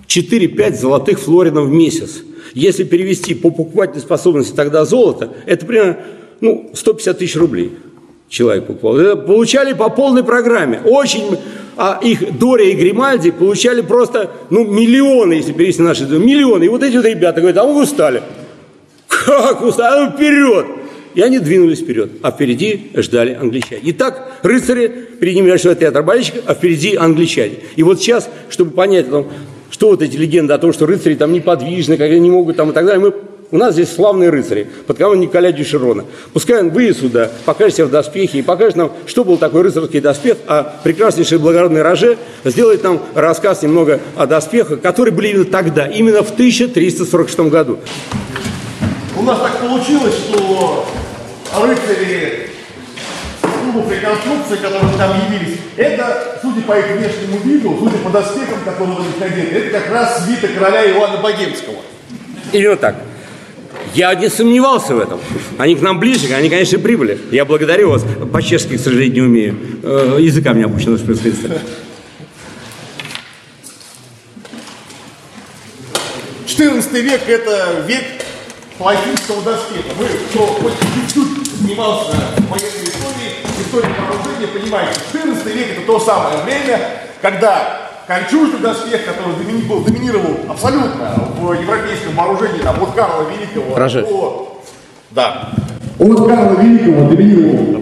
S1: 4-5 золотых флоринов в месяц. Если перевести по покупательной способности тогда золота, это примерно 150 тысяч рублей человек покупал. Получали по полной программе. А их Дория и Гримальди получали просто миллионы, если перевести наши миллионы. И вот эти вот ребята говорят, а мы устали. Как устали? А вперед! И они двинулись вперед, а впереди ждали англичане. Итак, рыцари, перед ними большой отряд арбалетчиков, а впереди англичане. И вот сейчас, чтобы понять, что вот эти легенды о том, что рыцари там неподвижны, как они не могут там и так далее, у нас здесь славные рыцари, под командой Николя Дюшерона. Пускай он выйдет сюда, покажет себя в доспехе и покажет нам, что был такой рыцарский доспех, а прекраснейший благородный Роже сделает нам рассказ немного о доспехах, которые были именно тогда, именно в 1346 году.
S2: У нас так получилось, что рыцари клубов реконструкции, которые там явились, это, судя по их внешнему виду, судя по доспехам, которые они ходили, это как раз свита короля Иоанна Богемского.
S1: Именно так. Я не сомневался в этом. Они к нам ближе, они, конечно, прибыли. Я благодарю вас. По-чешски, к сожалению, не умею. Языка мне обучен, наш представитель.
S2: 14 век – это век пластического доспеха. Вы, кто хоть чуть-чуть занимался военной историей вооружения, понимаете, 14 век – это то самое время, когда кольчужный доспех, который доминировал абсолютно в европейском вооружении, там, от Карла Великого
S3: Да. От Карла Великого доминировал.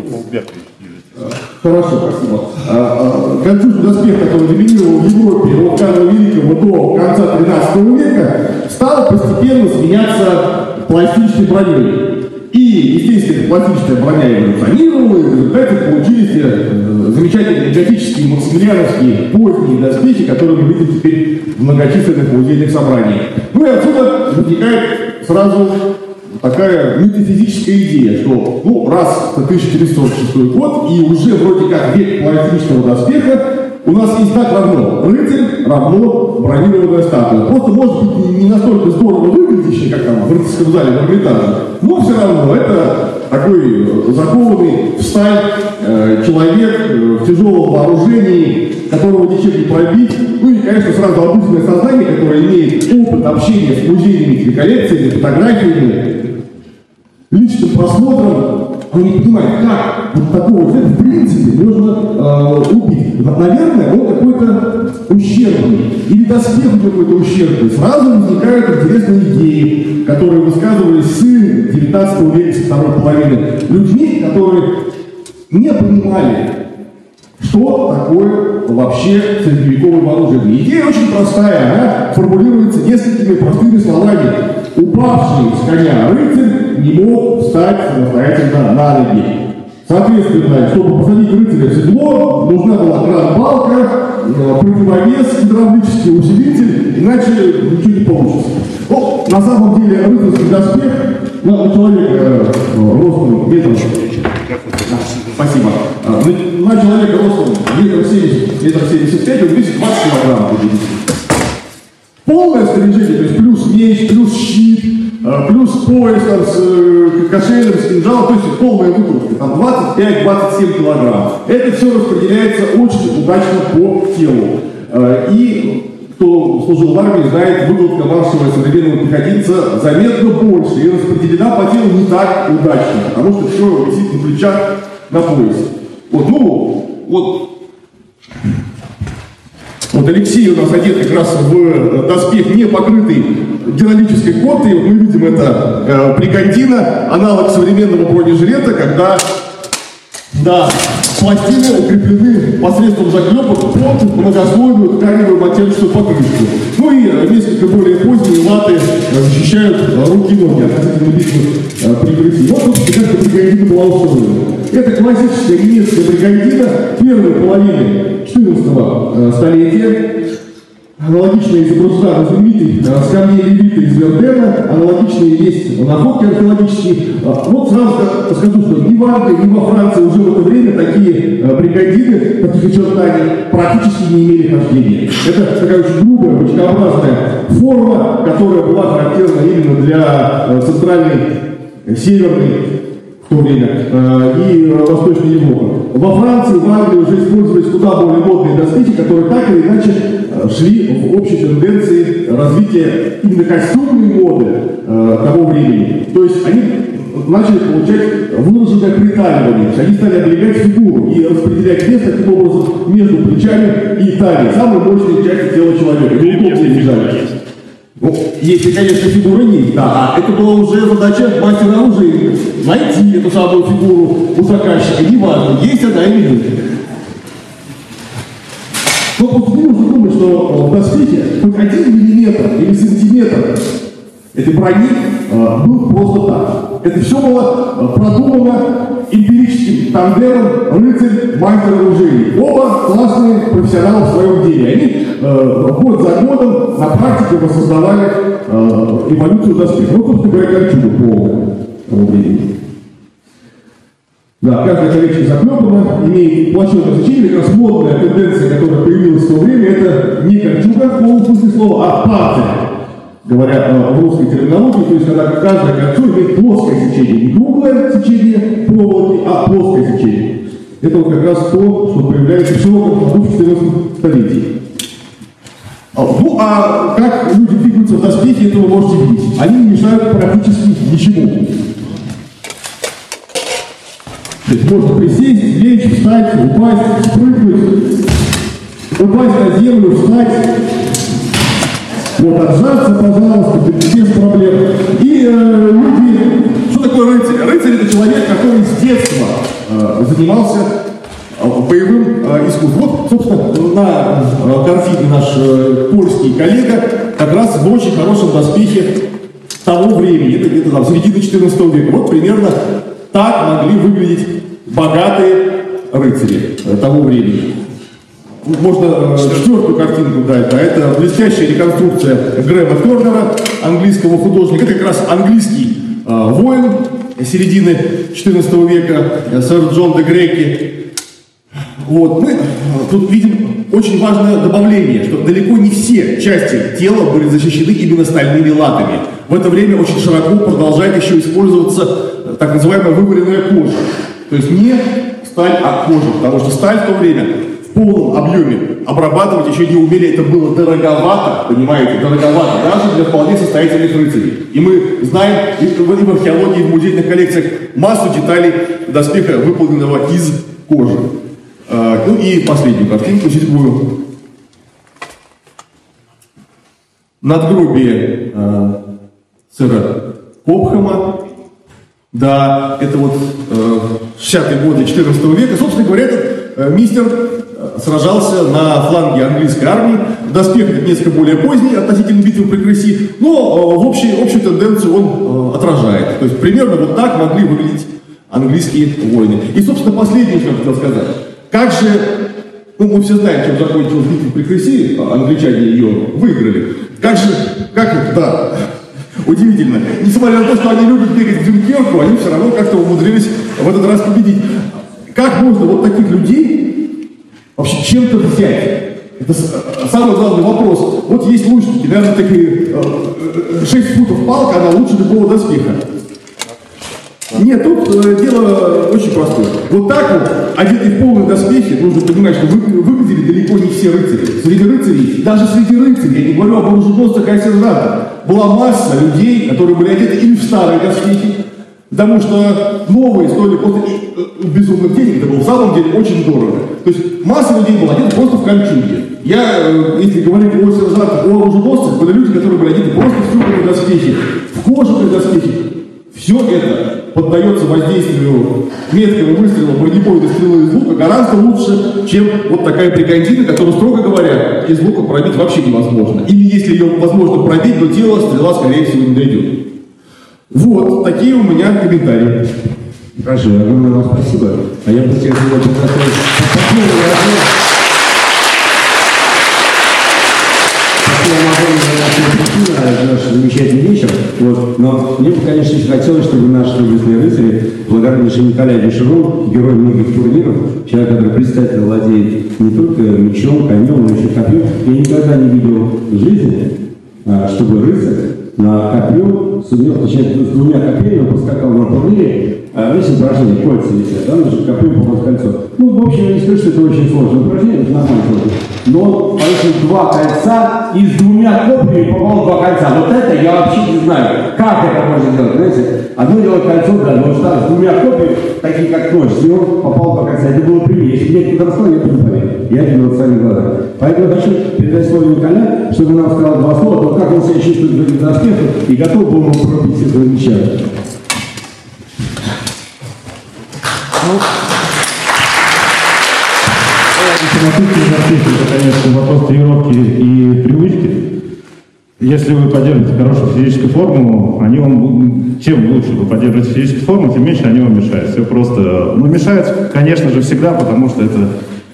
S3: Хорошо, спасибо. Кольчужный доспех, который доминировал в Европе от Карла Великого до конца 13 века, стал постепенно сменяться пластичной броней. И, естественно, пластичная броня эволюционировала, и в результате получились замечательные готические, максимилиановские поздние доспехи, которые мы видим теперь в многочисленных музейных собраниях. Ну и отсюда возникает сразу такая метафизическая идея, что, раз это 1446 год, и уже вроде как век пластичного доспеха, у нас есть так равно рыцарь равно бронированная статуя. Просто может быть не настолько здорово выглядящий, как там в рыцарском зале в Эрмитаже, но все равно это такой закованный в сталь человек в тяжелом вооружении, которого ничем не пробить. Ну и, конечно, сразу обычное сознание, которое имеет опыт общения с музейными коллекциями, фотографиями, личным просмотром. Он не понимает, как вот такого человека в принципе можно убить. Наверное, он какой-то ущербный. Или доспех какой-то ущербный. Сразу возникают интересные идеи, которые высказывались с 19 века, со второй половины, людьми, которые не понимали, что такое вообще средневековое вооружение. Идея очень простая, она формулируется несколькими простыми словами. Упавший с коня рыцарь не мог встать самостоятельно на ноги. Соответственно, чтобы посадить рыцаря в седло, нужна была кран-балка, противовес, гидравлический усилитель, иначе ничего не получится. На самом деле рыцарский доспех на человека ростом метров... Спасибо. На человека ростом метров 75, он весит 20 килограммов. Полное снаряжение, то есть плюс меч, плюс щит, плюс пояс с кошелем, с кинжалом, то есть полная выкрутка, там 25-27 килограмм. Это все распределяется очень удачно по телу. И кто служил в армии, знает, выкрутка маршевая современного пехотинца заметно больше и распределена по телу не так удачно, потому что все висит на плечах, на поясе. Вот Алексей у нас одет как раз в доспех, не покрытый героической котой. Вот мы видим это бригантина, аналог современного бронежилета, когда пластины укреплены посредством заклепок под многослойную тканевую матерчатую покрышку. Ну и несколько более поздние латы защищают руки и ноги от относительно при агрессии. Вот тут как бригантина была устроена. Это классическая немецкая бригантина первой половины 14 столетия. Аналогичная изображена на знаменитой скамье Левита из Вердена, аналогичные есть находки археологические. Вот сразу скажу, что ни в Англии, ни во Франции уже в это время такие бригадины таких очертаний практически не имели хождения. Это такая очень грубая, бочкообразная форма, которая была характерна именно для центральной, северной в то время и Восточной Европы. Во Франции, в Англии уже использовались куда более модные доспехи, которые так или иначе шли в общей тенденции развития именно костюмной моды того времени. То есть они начали получать выраженное приталивание. Они стали облегать фигуру и распределять вес таким образом между плечами и талией. Самые мощные части тела человека. Неудобнее лежали. Ну, если, конечно, фигура есть, да, а это была уже задача мастера оружия, найти эту самую фигуру у заказчика, неважно, есть она или нет. Но вот не нужно думать, что в доспехе хоть 1 миллиметр или сантиметр этой брони был просто так. Это все было продумано эмпирическим тандемом рыцарь-мастер оружейник. Оба классные профессионалы в своем деле. Они год за годом на практике воссоздавали эволюцию доспеха. Ну, собственно говоря, кольчуга полная того времени. Да, каждая колечко заклепана, имеет площадное значение, как раз модная тенденция, которая появилась в то время, это не кольчуга в полном смысле слова, а панцирь. Говоря в русской терминологии, то есть когда каждое кольцо имеет плоское сечение, не круглое сечение проволоки, а плоское сечение. Это вот как раз то, что появляется в широком ходу в 14 столетии. Ну, а как люди двигаются в доспехе, это вы можете видеть. Они не мешают практически ничему. То есть можно присесть, лечь, встать, упасть, спрыгнуть, упасть на землю, встать. Вот, отжаться, пожалуйста, без проблем. И люди... Что такое рыцарь? Рыцарь — это человек, который с детства занимался боевым искусством. Вот, собственно, на картине наш польский коллега как раз в очень хорошем доспехе того времени, это где-то там середины 14 века. Вот примерно так могли выглядеть богатые рыцари того времени. Можно четвертую картинку дать, да, это блестящая реконструкция Грэма Тернера, английского художника. Это как раз английский воин середины 14 века, сэр Джон де Греки. Вот, мы тут видим очень важное добавление, что далеко не все части тела были защищены именно стальными латами. В это время очень широко продолжает еще использоваться так называемая вываренная кожа. То есть не сталь, а кожа, потому что сталь в то время в полном объеме обрабатывать еще не умели, это было дороговато, понимаете, дороговато, даже для вполне состоятельных рыцарей. И мы знаем и в археологии, и в музейных коллекциях массу деталей доспеха, выполненного из кожи. Ну и последнюю картинку, седьмую. Надгробие сэра Попхэма. Да, это вот 60-е годы 14 века. Собственно говоря, этот мистер сражался на фланге английской армии. Доспех это несколько более поздний относительно битвы при Креси, но в общую тенденцию он отражает. То есть примерно вот так могли выглядеть английские войны. И, собственно, последнее, что я хотел сказать. Как же, ну мы все знаем, чем закончилась битва при Креси, англичане ее выиграли. Как это, да, удивительно. Несмотря на то, что они любят бегать в Дюнкерку, они все равно как-то умудрились в этот раз победить. Как можно вот таких людей вообще чем-то взять? Это самый главный вопрос. Вот есть лучники, наверное, такие 6 футов палка, она лучше любого доспеха. Нет, тут дело очень простое. Вот так вот, одетые в полные доспехи, нужно понимать, что выглядели далеко не все рыцари. Среди рыцарей, даже среди рыцарей, я не говорю об оруженосцах и сержантах, была масса людей, которые были одеты или в старые доспехи, потому что новые стоили просто безумных денег, это было в самом деле очень дорого. То есть масса людей была одета просто в кольчуге. Если говорить о сержантах, о оруженосцах, были люди, которые были одеты просто в стеклянные доспехи, в кожаные доспехи. Все это поддается воздействию меткого выстрела бронебойной стрелы из лука гораздо лучше, чем вот такая бригантина, которую, строго говоря, из лука пробить вообще невозможно. Или если ее возможно пробить, то тело стрела, скорее всего, не дойдет. Вот такие у меня комментарии.
S4: Хорошо, огромное вам спасибо. А я бы хотел предоставить наш замечательный вечер. Вот. Но мне бы, конечно, очень хотелось, чтобы наш доблестный рыцарь, благороднейший Николай Дешерон, герой многих турниров, человек, который блистательно владеет не только мечом, конем, но еще копьем, я никогда не видел в жизни, чтобы рыцарь на копье сумел, точнее, с двумя копьями он поскакал на турнире, Есть упражнение, кольца висят, да, нужно копьем попасть в кольцо. Ну, в общем, я не скажу, что это очень сложное упражнение, это нормально сложно. Но он получил 2 кольца и с 2 копьями попал в 2 кольца. Вот это я вообще не знаю, как это можно делать, знаете. Одно дело кольцо, да, но что с 2 копьями, такие как нож, и он попал в 2 кольца. Это было при мне. Если мне кто-то рассказал, я бы не поверил. Я видел вот своими глазами. Поэтому я хочу передать слово Николя, чтобы он нам сказал 2 слова, то как он себя чувствует в этих доспехах и готов был ему пробить этого меча.
S5: Тематические доспехи – это, конечно, вопрос тренировки и привычки. Если вы поддерживаете хорошую физическую форму, они вам, чем лучше вы поддерживаете физическую форму, тем меньше они вам мешают. Все просто, ну, мешают, конечно же, всегда, потому что это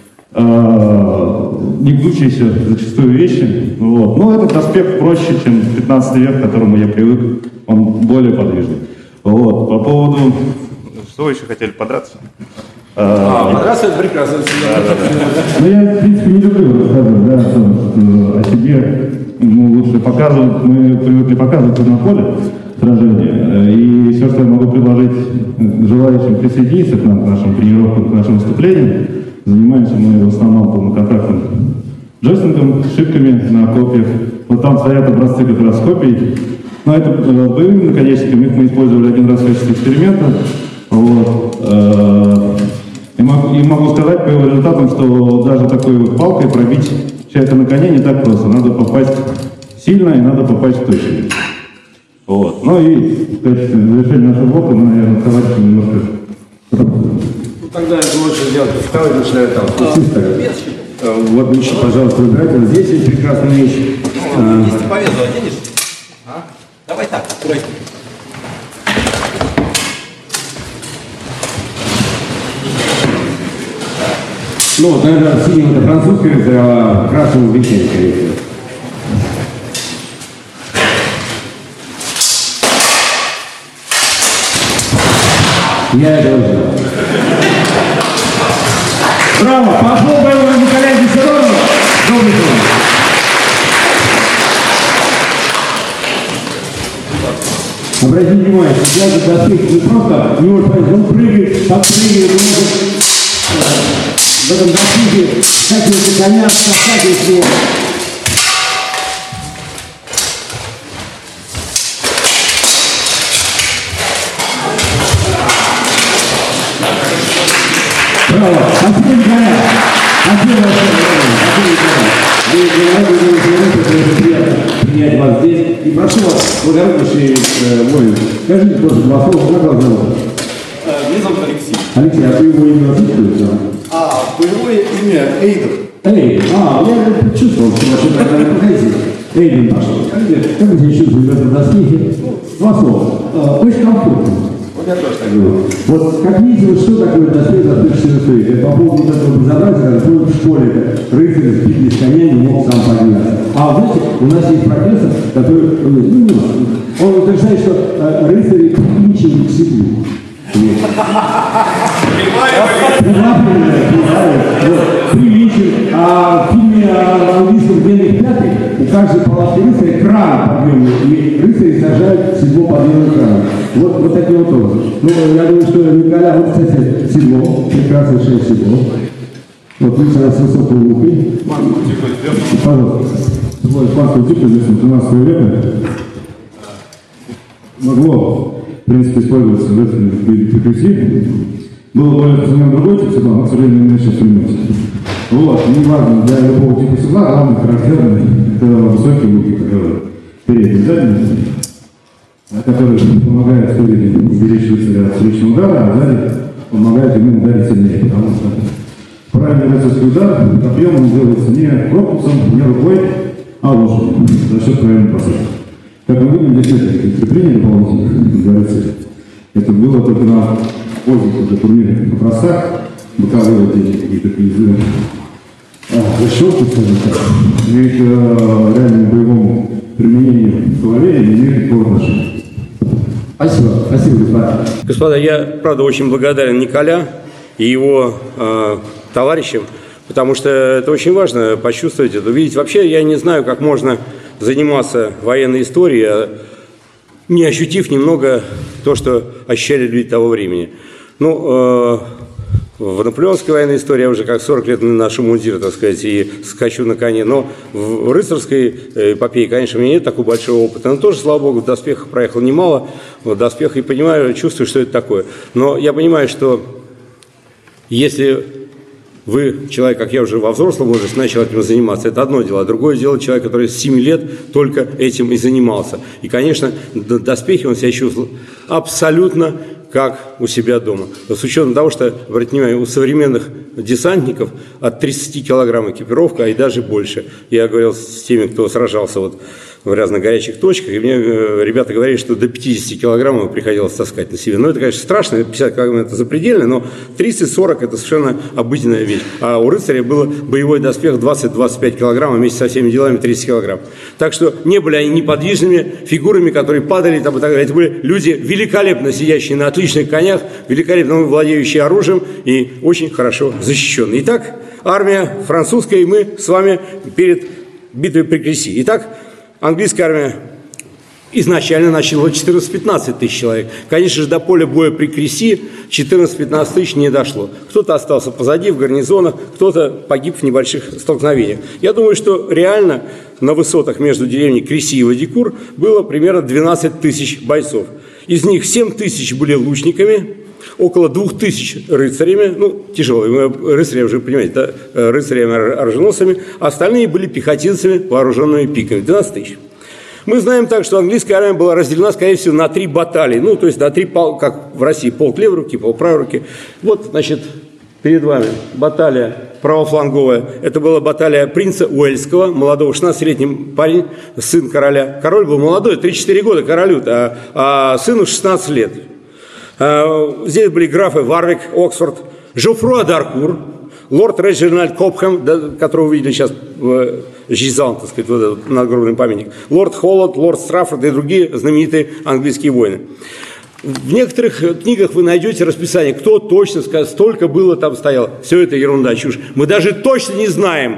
S5: не гнущиеся зачастую вещи. Вот. Но этот доспех проще, чем 15 век, к которому я привык, он более подвижный. Вот. По поводу... Что вы еще хотели, подраться?
S1: Подраться это прекрасно.
S5: Ну, я, в принципе, не люблю рассказывать, да, о себе. Ну, лучше показывать, мы привыкли показывать на поле сражения. И все, что я могу предложить желающим присоединиться к нам, к нашим тренировкам, к нашим выступлениям, занимаемся мы в основном полноконтактным джойстингом, шипками на копьях. Вот там стоят образцы как раз копий. Но это боевыми наконечниками, их мы использовали один раз в качестве эксперимента. Вот. И могу сказать по его результатам, что даже такой вот палкой пробить человека на коне не так просто. Надо попасть сильно и надо попасть точно. Вот. Ну и в качестве завершения нашего блока мы, наверное, с товарищем немножко...
S1: Ну, тогда это лучше сделать. Второй начинает там.
S4: Вот, еще, пожалуйста, выбирайте. Вот здесь есть прекрасная вещь.
S6: Если ты повезу оденешь? Давай так, аккуратнее.
S4: Ну, вот, наверное, синим это французский рыцарь, а красным англичанин, скорее всего. Я это ждал. Браво! Похлопаем Николаю Виссарионову. Добрый день. Обратите внимание, что этот доспех не просто не может понять, он прыгает, подпрыгивает, он может в этом доспехе скакивать на коня, скакивать с него. Браво! Спасибо, Николай! Спасибо большое! Вы приятно принять вас здесь. И прошу вас, благороднейший воин, скажите тоже 2 слова, как вас зовут?
S2: Меня зовут Алексей.
S4: Алексей, а ты его имя отсутствует?
S2: Боевое имя Эйдер.
S4: Эй, я чувствовал, что вообще тогда не проходите. Эйден пошел. Скажите, как вы себя чувствуете в этом доспехе? 2 слова. Очень комфортно.
S2: Вот я тоже так говорю.
S4: Вот как видите, вот что такое доспех за 1400 век? Это по поводу этого безобразия, когда в школе рыцарь сбитый с коня не мог сам подняться. А знаете, у нас есть профессор, который, он утверждает, что рыцари привинчивают к седлу. Привинчивают. А в фильме английском «Длинных пятых» у каждой палатки рыцаря кран подъемный, и рыцари сажают седло подъемный кран. Вот таким вот образом. Ну, я думаю, что Николя, вот, кстати, седло, прекрасное седло. Вот рыцарь с высокой лукой. Пожалуйста. Панского типа здесь 12 века могло, в принципе, использоваться в этом прикрытии. Было более распространен другой тип седла, но, к сожалению, у меня сейчас применяется. Вот, неважно, для любого типа седла, главное характерный, это высокие луки, которые передние, задние, которые помогают спереди уберечь рыцаря от встречного удара, а сзади помогают ему ударить сильнее, потому что правильный рыцарский удар копьем он делается не корпусом, не рукой, а лошадью, за счет правильной посадки. Как мы видим, здесь нет таких крепления дополнительных для рыцаря. Это было только на поздних уже турнирах на бросах, боковые вот эти какие-то призывы. Защелки, скажем так, имеют реальному боевому применению в голове и не имеют никакого отношения. Спасибо, спасибо, господа.
S1: Господа, я, правда, очень благодарен Николя и его товарищам, потому что это очень важно почувствовать это, увидеть. Вообще, я не знаю, как можно заниматься военной историей, не ощутив немного то, что ощущали люди того времени. Ну, в наполеонской военной истории я уже как 40 лет ношу мундир, так сказать, и скачу на коне. Но в рыцарской эпопее, конечно, у меня нет такого большого опыта. Но тоже, слава богу, в доспехах проехал немало. В доспехах и понимаю, чувствую, что это такое. Но я понимаю, что если вы, человек, как я, уже во взрослом возрасте начал этим заниматься, это одно дело. А другое дело человек, который с 7 лет только этим и занимался. И, конечно, доспехи он себя чувствовал абсолютно как у себя дома. Но с учетом того, что, обратите внимание, у современных десантников от 30 килограмм экипировка, и даже больше. Я говорил с теми, кто сражался вот в разных горячих точках, и мне ребята говорили, что до 50 килограммов приходилось таскать на себе. Ну, это, конечно, страшно, 50 килограмм это запредельно, но 30-40 это совершенно обыденная вещь. А у рыцаря был боевой доспех 20-25 килограмм, вместе со всеми делами 30 килограмм. Так что не были они неподвижными фигурами, которые падали там, и так далее. Это были люди, великолепно сидящие на отличных конях, великолепно владеющие оружием и очень хорошо защищенные. Итак, армия французская, и мы с вами перед битвой при Креси. Итак, английская армия изначально начала 14-15 тысяч человек. Конечно же, до поля боя при Креси 14-15 тысяч не дошло. Кто-то остался позади в гарнизонах, кто-то погиб в небольших столкновениях. Я думаю, что реально на высотах между деревней Креси и Вадикур было примерно 12 тысяч бойцов. Из них 7 тысяч были лучниками, около 2000 рыцарями, ну, тяжелые, рыцари, уже понимаете, да, рыцарями-оруженосцами, остальные были пехотинцами, вооруженными пиками, 12 тысяч. Мы знаем так, что английская армия была разделена, скорее всего, на 3 баталии, ну, то есть на 3, как в России, полк левой руки, полк правой руки. Вот, значит, перед вами баталия правофланговая, это была баталия принца Уэльского, молодого, 16-летний парень, сын короля. Король был молодой, 3-4 года королю, а сыну 16 лет. Здесь были графы Варвик, Оксфорд, Жофруа д'Аркур, лорд Реджинальд Копхэм, которого вы видели сейчас в Жизан, так сказать, вот этот надгробный памятник, лорд Холланд, лорд Страффорд и другие знаменитые английские воины. В некоторых книгах вы найдете расписание, кто точно скажет, столько было там стояло. Все это ерунда, чушь. Мы даже точно не знаем,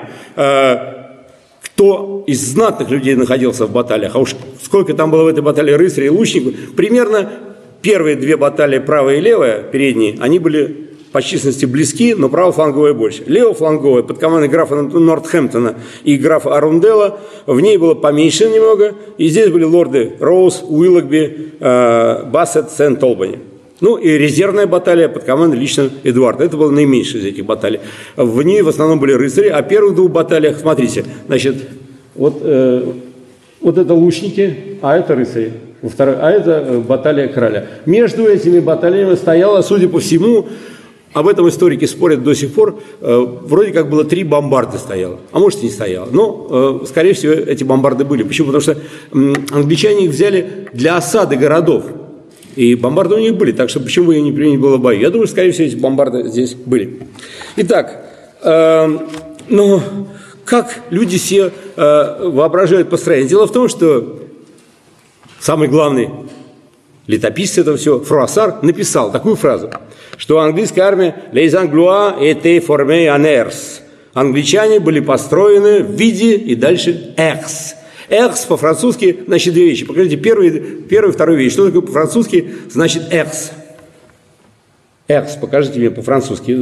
S1: кто из знатных людей находился в баталиях, а уж сколько там было в этой баталии рыцарей и лучников. Примерно первые 2 баталии, правая и левая, передние, они были по численности близки, но правофланговая больше. Левофланговая под командой графа Нортхэмптона и графа Арунделла, в ней было поменьше немного, и здесь были лорды Роуз, Уиллогби, Бассет, Сент-Олбани. Ну и резервная баталия под командой лично Эдуарда. Это было наименьшее из этих баталий. В ней в основном были рыцари, а в первых 2 баталиях, смотрите, значит, вот это лучники, а это рыцари. А это баталия короля. Между этими баталиями стояло, судя по всему, об этом историки спорят до сих пор, вроде как было 3 бомбарды стояло, а может и не стояло. Но, скорее всего, эти бомбарды были. Почему? Потому что англичане их взяли для осады городов. И бомбарды у них были, так что почему бы и не применить было бою? Я думаю, скорее всего, эти бомбарды здесь были. Итак, но как люди себе воображают построение? Дело в том, что самый главный летописец этого всего, Фруассар, написал такую фразу, что английская армия «Les Anglois étaient formés en ers». Англичане были построены в виде, и дальше «эрс». «Эрс» по-французски значит 2 вещи. Покажите, первую, вторую вещь. Что такое по-французски значит «эрс»? «Эрс», покажите мне по-французски.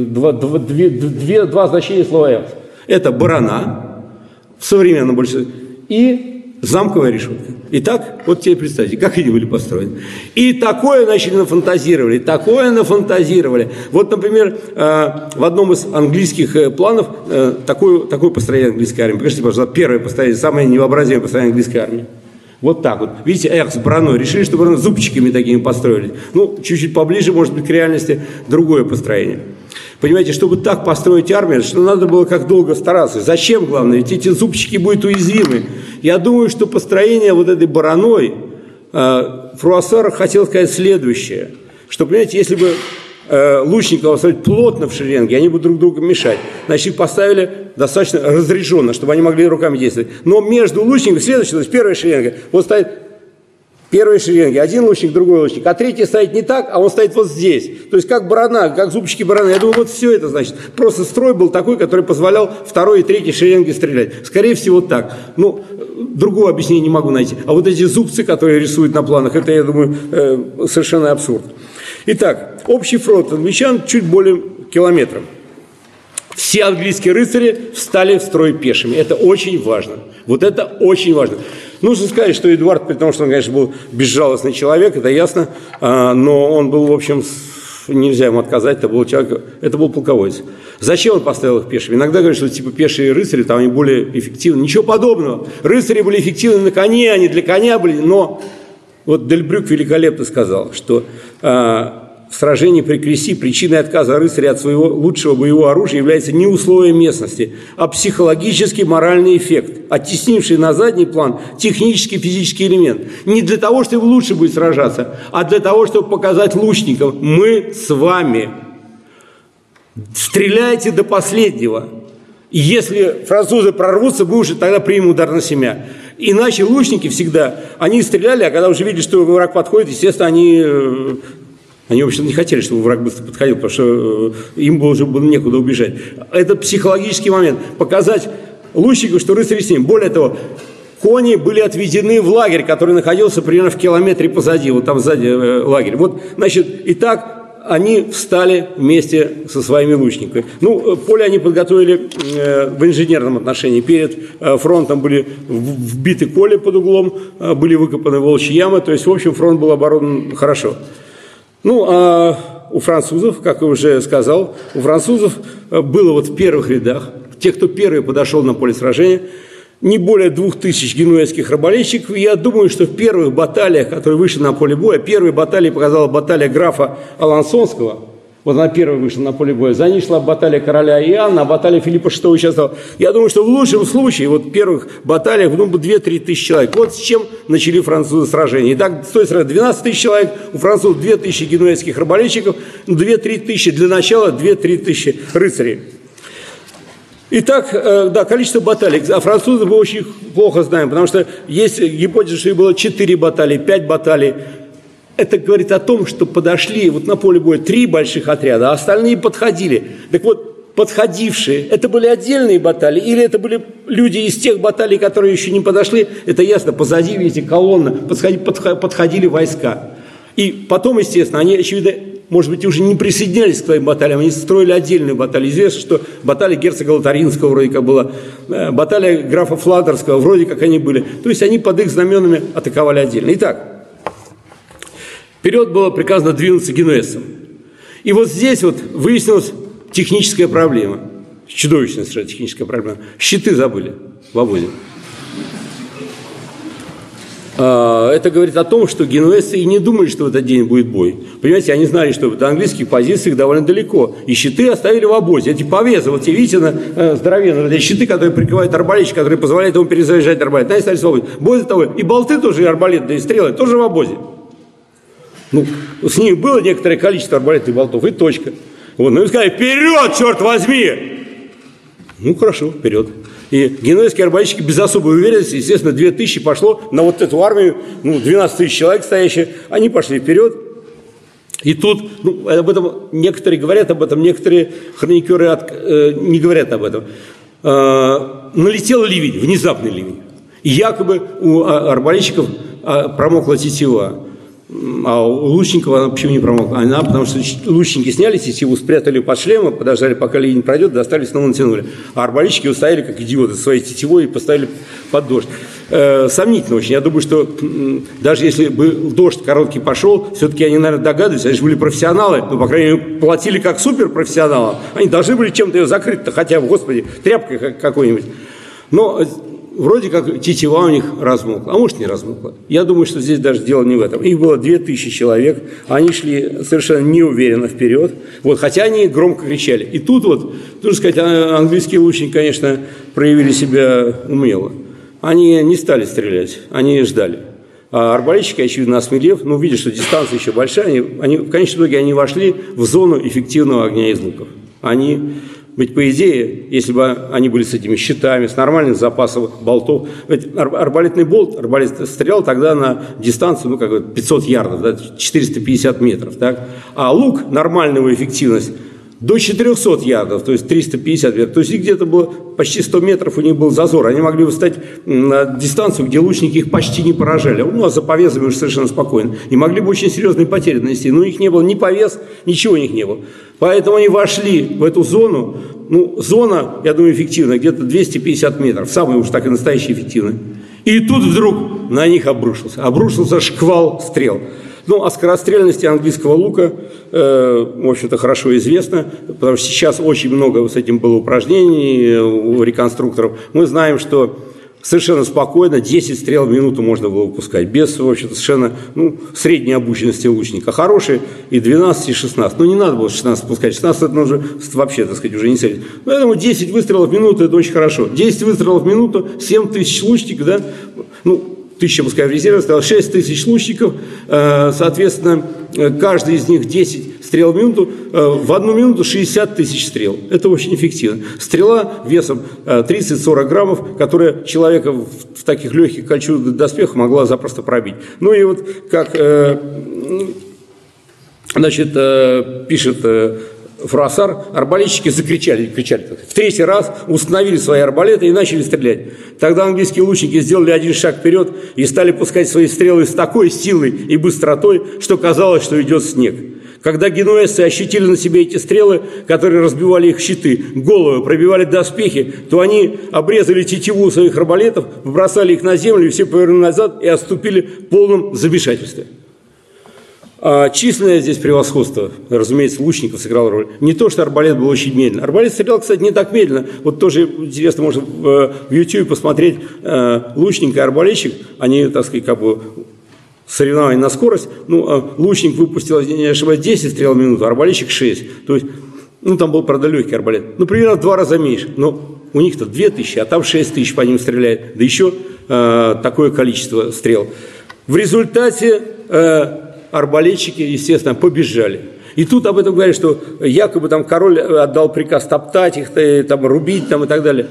S1: Два значения слова «эрс». Это барана, в современном больше, и замковая решетка. Итак, вот теперь представьте, как они были построены. И такое начали нафантазировали, такое нафантазировали. Вот, например, в одном из английских планов такое построение английской армии. Покажите, пожалуйста, первое построение, самое невообразимое построение английской армии. Вот так вот. Видите, с бараной. Решили, что бараной зубчиками такими построили. Ну, чуть-чуть поближе, может быть, к реальности другое построение. Понимаете, чтобы так построить армию, что надо было как долго стараться. Зачем, главное? Ведь эти зубчики будут уязвимы. Я думаю, что построение вот этой бараной Фруассар хотел сказать следующее. Что, понимаете, если бы лучников поставить плотно в шеренге, они будут друг другу мешать. Значит, их поставили достаточно разряженно, чтобы они могли руками действовать. Но между лучниками, следующая, то есть первая шеренга, вот стоит первой шеренги, один лучник, другой лучник, а третий стоит не так, а он стоит вот здесь. То есть как барана, как зубчики барана. Я думаю, вот все это значит. Просто строй был такой, который позволял второй и третьей шеренге стрелять. Скорее всего так. Ну, другого объяснения не могу найти. А вот эти зубцы, которые рисуют на планах, это, я думаю, совершенно абсурд. Итак, общий фронт англичан чуть более километра. Все английские рыцари встали в строй пешими. Это очень важно. Вот это очень важно. Нужно сказать, что Эдуард, при том, что он, конечно, был безжалостный человек, это ясно, но он был, в общем, нельзя ему отказать, это был человек, это был полководец. Зачем он поставил их пешими? Иногда говорят, что типа пешие рыцари, там они более эффективны. Ничего подобного. Рыцари были эффективны на коне, они для коня были, но вот Дельбрюк великолепно сказал, что в сражении при Креси причиной отказа рыцаря от своего лучшего боевого оружия является не условие местности, а психологический моральный эффект, оттеснивший на задний план технический физический элемент. Не для того, чтобы лучше будет сражаться, а для того, чтобы показать лучникам: мы с вами. Стреляйте до последнего. И если французы прорвутся, вы уже тогда примем удар на себя. Иначе лучники всегда, они стреляли, а когда уже видели, что враг подходит, естественно, они, в общем, не хотели, чтобы враг быстро подходил, потому что им уже было некуда убежать. Это психологический момент. Показать лучнику, что рыцари с ним. Более того, кони были отведены в лагерь, который находился примерно в километре позади, вот там сзади лагерь. Вот, значит, и так они встали вместе со своими лучниками. Ну, поле они подготовили в инженерном отношении. Перед фронтом были вбиты коли под углом, были выкопаны волчьи ямы, то есть, в общем, фронт был оборудован хорошо. Ну, а у французов, как я уже сказал, у французов было вот в первых рядах, те, кто первый подошел на поле сражения, не более 2000 генуэзских арбалетчиков. Я думаю, что в первых баталиях, которые вышли на поле боя, первые баталии показала баталия графа Алансонского. Вот она первая вышла на поле боя. За ней шла баталия короля Иоанна, а баталия Филиппа VI участвовала. Я думаю, что в лучшем случае, вот в первых баталиях, 2-3 тысячи человек. Вот с чем начали французы сражение. Итак, стоит сразу 12 тысяч человек, у французов 2000 генуэзских арбалетчиков, 2-3 тысячи для начала, 2-3 тысячи рыцарей. Итак, да, количество баталий. А французов мы очень плохо знаем, потому что есть гипотеза, что их было 4 баталии, 5 баталий. Это говорит о том, что подошли вот на поле боя 3 больших отряда, а остальные подходили. Так вот, подходившие, это были отдельные баталии, или это были люди из тех баталий, которые еще не подошли, это ясно, позади, видите, колонна, подходили войска. И потом, естественно, они, очевидно, может быть, уже не присоединялись к своим баталиям, они строили отдельные баталии. Известно, что баталия герцога Лотаринского вроде как была, баталия графа Фландерского вроде как они были. То есть они под их знаменами атаковали отдельно. Итак, вперед было приказано двинуться генуэзцам. И вот здесь вот выяснилась техническая проблема, чудовищная совершенно техническая проблема. Щиты забыли в обозе. Это говорит о том, что генуэзцы и не думали, что в этот день будет бой. Понимаете, они знали, что до английских позиций довольно далеко. И щиты оставили в обозе. Эти повезы, вот те, видите, здоровенные эти щиты, которые прикрывают арбалетчик, которые позволяют ему перезаряжать арбалет. Они остались в обозе. Более того, и болты тоже, и арбалетные стрелы тоже в обозе. Ну, с ними было некоторое количество арбалетных болтов, и точка. Вот, ну и сказали: вперед, черт возьми! Ну, хорошо, вперед. И генуэзские арбалетчики без особой уверенности, естественно, 2000 пошло на вот эту армию, 12 тысяч человек стоящие, они пошли вперед. И тут, об этом некоторые говорят, об этом некоторые хроникеры не говорят об этом. Налетел ливень, внезапный ливень. И якобы у арбалетчиков промокла тетива. А у лучников она почему не промокла? Потому что лучники сняли тетиву, спрятали под шлемы, подождали, пока ливень пройдет, достали, снова натянули. А арбалетчики устояли, как идиоты, своей тетивой и поставили под дождь. Сомнительно очень. Я думаю, что даже если бы дождь короткий пошел, все-таки они, наверное, догадывались, они же были профессионалы, по крайней мере, платили как суперпрофессионалам. Они должны были чем-то ее закрыть-то, хотя бы, господи, тряпкой какой-нибудь. Но вроде как тетива у них размокла, а может не размокла. Я думаю, что здесь даже дело не в этом. Их было 2000 человек, они шли совершенно неуверенно вперед, вот, хотя они громко кричали. И тут вот, нужно сказать, английские лучники, конечно, проявили себя умело. Они не стали стрелять, они ждали. А арбалетчики, очевидно, осмелев, видя, что дистанция еще большая, они в конечном итоге они вошли в зону эффективного огня из луков. Ведь, по идее, если бы они были с этими щитами, с нормальным запасом болтов, ведь арбалетный болт, арбалет стрелял тогда на дистанцию, 500 ярдов, да, 450 метров, так? А лук, нормальная его эффективность, до 400 ярдов, то есть 350 метров. То есть где-то было почти 100 метров у них был зазор. Они могли встать на дистанцию, где лучники их почти не поражали. Ну, а за повесами уж совершенно спокойно. И могли бы очень серьезные потери нанести. Но у них не было ни повес, ничего у них не было. Поэтому они вошли в эту зону. Ну, зона, я думаю, эффективная, где-то 250 метров. Самая уж так и настоящая эффективная. И тут вдруг на них обрушился шквал стрел. Ну, о скорострельности английского лука, в общем-то, хорошо известно, потому что сейчас очень много с этим было упражнений у реконструкторов. Мы знаем, что совершенно спокойно 10 стрел в минуту можно было выпускать, без, в общем-то, совершенно, средней обученности лучника. Хорошие и 12, и 16. Ну, не надо было 16 пускать, 16 это уже вообще, так сказать, уже не средний. Поэтому 10 выстрелов в минуту – это очень хорошо. 10 выстрелов в минуту, 7 тысяч лучников, да, 1000, пускай в резерве стояло, 6 тысяч лучников, соответственно, каждый из них 10 стрел в минуту, в 1 минуту 60 тысяч стрел. Это очень эффективно. Стрела весом 30-40 граммов, которая человека в таких легких кольчужных доспехах могла запросто пробить. Ну и вот как, пишет Фруассар, арбалетчики кричали в 3-й раз, установили свои арбалеты и начали стрелять. Тогда английские лучники сделали один шаг вперед и стали пускать свои стрелы с такой силой и быстротой, что казалось, что идет снег. Когда генуэзцы ощутили на себе эти стрелы, которые разбивали их щиты, головы, пробивали доспехи, то они обрезали тетиву своих арбалетов, бросали их на землю, и все повернули назад и отступили в полном замешательстве. А численное здесь превосходство, разумеется, лучников сыграло роль. Не то, что арбалет был очень медленно. Арбалет стрелял, кстати, не так медленно. Вот тоже интересно, можно в YouTube посмотреть лучник и арбалетчик. Они, так сказать, как бы соревнования на скорость. Лучник выпустил, не ошибаюсь, 10 стрел в минуту, арбалетчик 6. То есть, там был, правда, легкий арбалет. Примерно в 2 раза меньше. Но у них-то 2000, а там 6000 по ним стреляет. Да еще такое количество стрел. В результате арбалетчики, естественно, побежали. И тут об этом говорят, что якобы там король отдал приказ топтать их, там, рубить там, и так далее.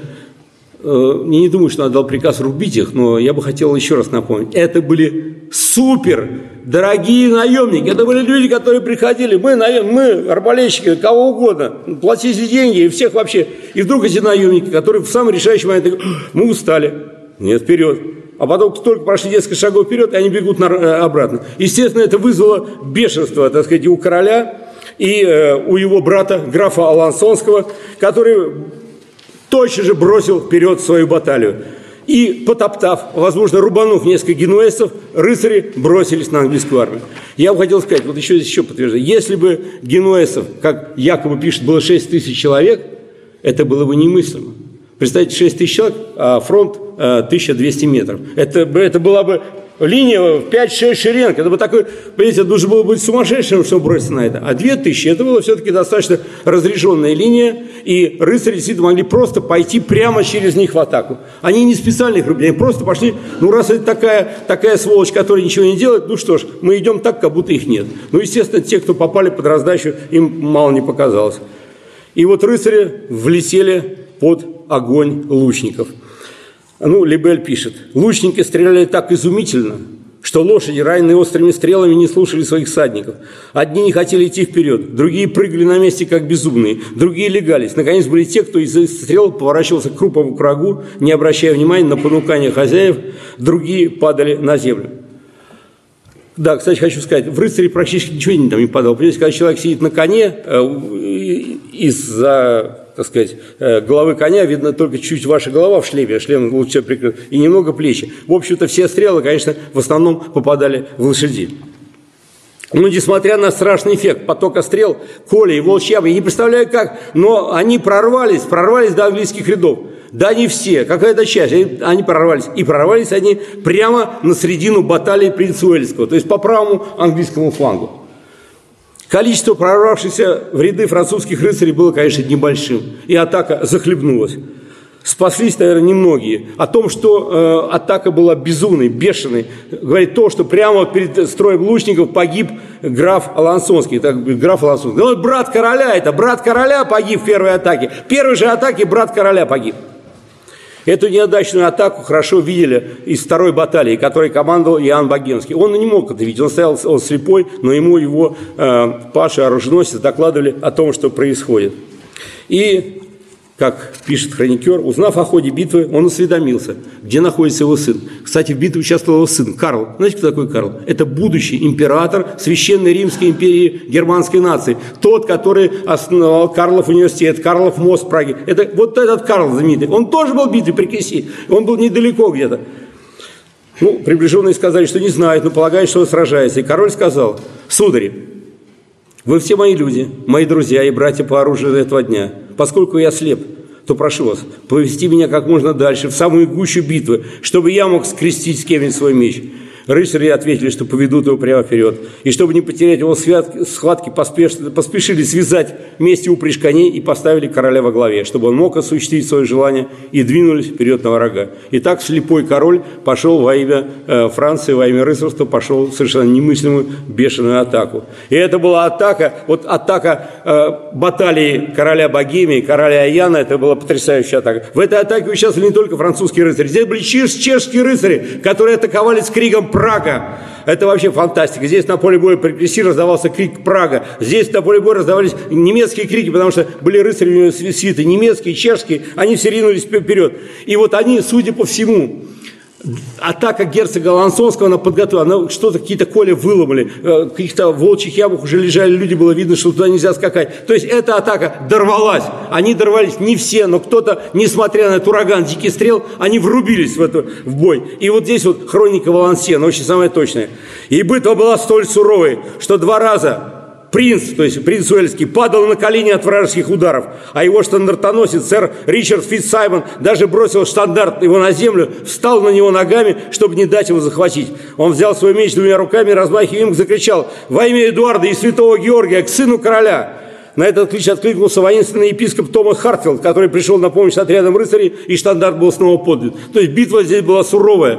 S1: Я не думаю, что он отдал приказ рубить их, но я бы хотел еще раз напомнить. Это были супер дорогие наемники. Это были люди, которые приходили. Мы арбалетчики, кого угодно, платите деньги, и всех вообще. И вдруг эти наемники, которые в самый решающий момент говорят: мы устали. Нет, вперед. А потом только прошли несколько шагов вперед, и они бегут обратно. Естественно, это вызвало бешенство, так сказать, и у короля, и у его брата, графа Алансонского, который тотчас же бросил вперед свою баталию. И, потоптав, возможно, рубанув несколько генуэзцев, рыцари бросились на английскую армию. Я бы хотел сказать, вот еще подтверждаю, если бы генуэзцев, как якобы пишет, было 6 тысяч человек, это было бы немыслимо. Представьте, 6 тысяч человек, а фронт 1200 метров. Это была бы линия в 5-6 шеренг. Это бы такой, понимаете, нужно было быть сумасшедшим, чтобы броситься на это. А 2000, это была все-таки достаточно разреженная линия, и рыцари действительно могли просто пойти прямо через них в атаку. Они не специально их рубили, они просто пошли, раз это такая сволочь, которая ничего не делает, что ж, мы идем так, как будто их нет. Естественно, те, кто попали под раздачу, им мало не показалось. И вот рыцари влетели под огонь лучников. Либель пишет: лучники стреляли так изумительно, что лошади, раненые острыми стрелами, не слушали своих всадников. Одни не хотели идти вперед, другие прыгали на месте, как безумные, другие легались. Наконец были те, кто из-за стрел поворачивался к крупному врагу, не обращая внимания на понукание хозяев, другие падали на землю. Да, кстати, хочу сказать, в рыцаре практически ничего не падало. Понимаете, когда человек сидит на коне, из-за, так сказать, головы коня видно только чуть ваша голова в шлеме, шлем лучше всего прикрыт, и немного плечи. В общем-то, все стрелы, конечно, в основном попадали в лошадей. Но несмотря на страшный эффект потока стрел, коля и волчья, я не представляю как, но они прорвались до английских рядов. Да, не все, какая-то часть, они прорвались. И прорвались они прямо на середину баталии принца Уэльского, то есть по правому английскому флангу. Количество прорвавшихся в ряды французских рыцарей было, конечно, небольшим, и атака захлебнулась. Спаслись, наверное, немногие. О том, что атака была безумной, бешеной, говорит то, что прямо перед строем лучников погиб граф Алансонский. Граф Алансонский. Брат короля погиб в первой атаке. В первой же атаке брат короля погиб. Эту неудачную атаку хорошо видели из 2-й баталии, которой командовал Иоанн Богемский. Он не мог это видеть, он стоял слепой, но ему его Паша, оруженосец, докладывали о том, что происходит. И, как пишет хроникер, узнав о ходе битвы, он осведомился, где находится его сын. Кстати, в битве участвовал его сын Карл. Знаете, кто такой Карл? Это будущий император Священной Римской империи германской нации. Тот, который основал Карлов университет, Карлов мост в Праге. Это вот этот Карл знаменитый. Он тоже был в битве при Креси. Он был недалеко где-то. Ну, приближенные сказали, что не знают, но полагают, что он сражается. И король сказал: судари, вы все мои люди, мои друзья и братья по оружию этого дня. Поскольку я слеп, то прошу вас повести меня как можно дальше, в самую гущу битвы, чтобы я мог скрестить с кем-нибудь свой меч. Рыцари ответили, что поведут его прямо вперед. И чтобы не потерять его схватки, поспешили связать вместе упряжь коней и поставили короля во главе, чтобы он мог осуществить свое желание, и двинулись вперед на врага. И так слепой король пошел во имя Франции, во имя рыцарства, пошел в совершенно немыслимую бешеную атаку. И это была атака, вот атака баталии короля Богемии, короля Иоанна, это была потрясающая атака. В этой атаке участвовали не только французские рыцари, здесь были чешские рыцари, которые атаковали с криком «Прага!». Это вообще фантастика. Здесь на поле боя при Креси раздавался крик «Прага». Здесь на поле боя раздавались немецкие крики, потому что были рыцари свиты, немецкие, чешские, они все ринулись вперед. И вот они, судя по всему, атака герцога Алансонского, она подготовила, она что-то, какие-то коля выломали, в каких-то волчьих ямах уже лежали люди, было видно, что туда нельзя скакать. То есть эта атака дорвалась. Они дорвались не все, но кто-то, несмотря на этот ураган, дикий стрел, они врубились в бой. И вот здесь вот хроника Валансиена, очень самая точная. И битва была столь суровой, что 2 раза принц, то есть принц Уэльский, падал на колени от вражеских ударов, а его штандартоносец, сэр Ричард Фитцсаймон, даже бросил штандарт его на землю, встал на него ногами, чтобы не дать его захватить. Он взял свой меч 2 руками, размахивая им, закричал: «Во имя Эдуарда и святого Георгия, к сыну короля!» На этот клич откликнулся воинственный епископ Томас Хартфилд, который пришел на помощь отрядам рыцарей, и штандарт был снова поднят. То есть битва здесь была суровая.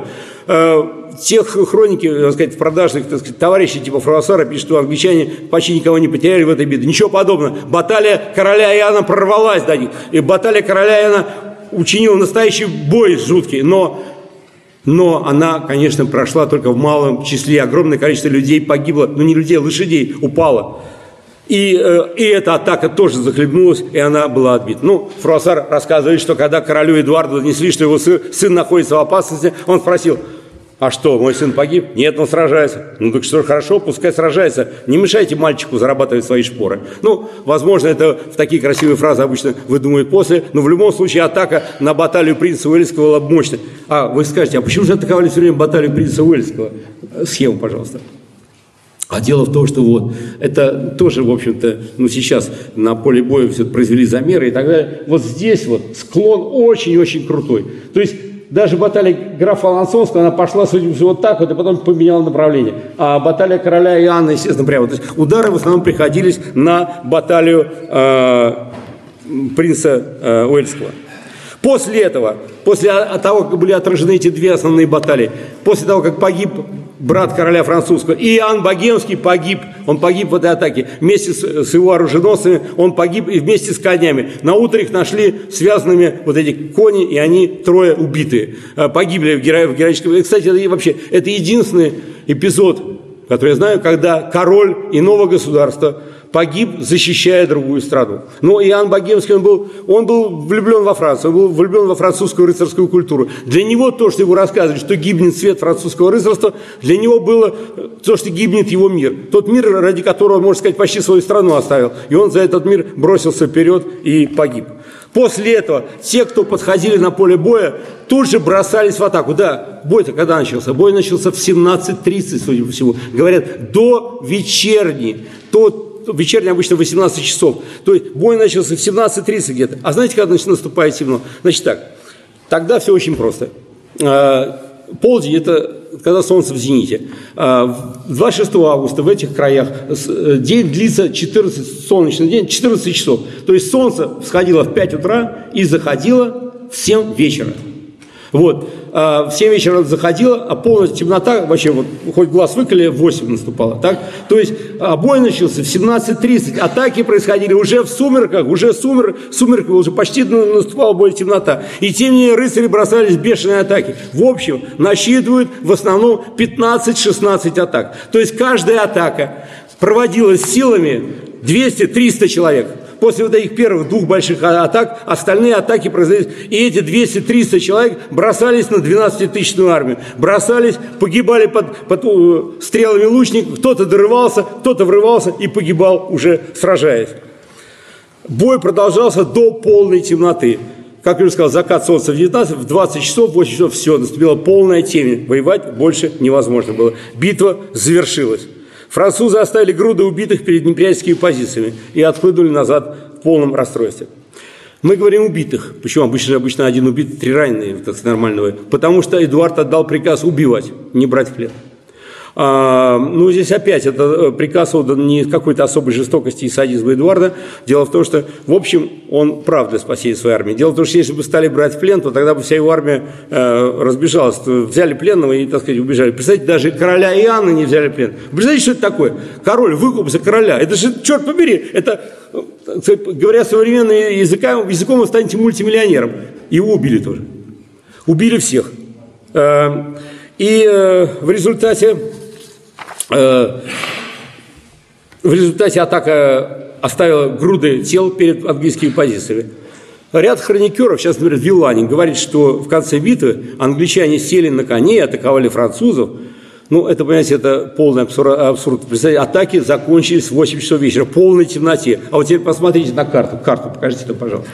S1: Тех хроники, так сказать, продажных, так сказать, товарищей типа Фруассара пишут, что англичане почти никого не потеряли в этой битве. Ничего подобного. Баталия короля Иоанна прорвалась до них. И баталия короля Иоанна учинила настоящий бой жуткий. Но она, конечно, прошла только в малом числе. Огромное количество людей погибло. Ну, не людей, а лошадей упало. И эта атака тоже захлебнулась, и она была отбита. Ну, Фруассар рассказывает, что когда королю Эдуарду донесли, что его сын находится в опасности, он спросил: «А что, мой сын погиб?» «Нет, он сражается». «Ну так что ж, хорошо, пускай сражается. Не мешайте мальчику зарабатывать свои шпоры». Ну, возможно, это в такие красивые фразы обычно выдумывают после, но в любом случае атака на баталию принца Уэльского была мощной. А вы скажете, а почему же атаковали все время баталию принца Уэльского? Схему, пожалуйста. А дело в том, что вот, это тоже, в общем-то, ну сейчас на поле боя все произвели замеры и так далее. Вот здесь вот склон очень-очень крутой. То есть даже баталия графа Алансонского, она пошла, судя по всему, вот так вот, и потом поменяла направление. А баталия короля Иоанна, естественно, прямо. То есть удары в основном приходились на баталию принца Уэльского. После этого, после того, как были отражены эти 2 основные баталии, после того, как погиб брат короля французского, и Иоанн Богемский погиб, он погиб в этой атаке, вместе с его оруженосцами, он погиб и вместе с конями. На утро их нашли связанными вот эти кони, и они 3 убитые, погибли в героическом... Кстати, это единственный эпизод, который я знаю, когда король иного государства погиб, защищая другую страну. Но Иоанн Богемский, он был влюблен во Францию, он был влюблен во французскую рыцарскую культуру. Для него то, что ему рассказывали, что гибнет цвет французского рыцарства, для него было то, что гибнет его мир. Тот мир, ради которого, можно сказать, почти свою страну оставил. И он за этот мир бросился вперед и погиб. После этого те, кто подходили на поле боя, тут же бросались в атаку. Да, бой-то когда начался? Бой начался в 17:30, судя по всему. Говорят, до вечерней. Вечерний обычно 18 часов. То есть бой начался в 17:30 где-то. А знаете, когда наступает темно? Значит так, тогда все очень просто. Полдень – это когда солнце в зените. 26 августа в этих краях день длится солнечный день, 14 часов. То есть солнце всходило в 5 утра и заходило в 7 вечера. Вот. В 7 вечера заходила, а полная темнота, вообще вот хоть глаз выколи, в 8 наступала. Так? То есть бой начался в 17:30, атаки происходили уже в сумерках, сумерки уже почти наступала более темнота. И тем не менее рыцари бросались в бешеные атаки. В общем, насчитывают в основном 15-16 атак. То есть каждая атака проводилась силами 200-300 человек. После вот этих первых двух больших атак, остальные атаки произошли. И эти 200-300 человек бросались на 12-тысячную армию. Бросались, погибали под стрелами лучников. Кто-то дорывался, кто-то врывался и погибал, уже сражаясь. Бой продолжался до полной темноты. Как я уже сказал, закат солнца в 19, в 20 часов, 8 часов, все, наступила полная темень. Воевать больше невозможно было. Битва завершилась. Французы оставили груды убитых перед неприятельскими позициями и отхлынули назад в полном расстройстве. Мы говорим убитых. Почему? Обычно один убит, 3 раненые, так сказать, нормального. Потому что Эдуард отдал приказ убивать, не брать в плен. Ну, здесь опять это приказ отдан не какой-то особой жестокости и садизма Эдуарда. Дело в том, что, в общем, он прав для спасения своей армии. Дело в том, что если бы стали брать в плен, то тогда бы вся его армия разбежалась. Взяли пленного и, так сказать, убежали. Представьте, даже короля Иоанна не взяли в плен. Представляете, что это такое? Король, выкуп за короля. Это же, черт побери, это, говоря современным языком, вы станете мультимиллионером. Его убили тоже. Убили всех. И в результате атака оставила груды тел перед английскими позициями. Ряд хроникеров, сейчас, например, Виллани, говорит, что в конце битвы англичане сели на коней, атаковали французов. Ну, это, понимаете, это полный абсурд. Представляете, атаки закончились в 8 часов вечера, в полной темноте. А вот теперь посмотрите на карту. Карту покажите, пожалуйста.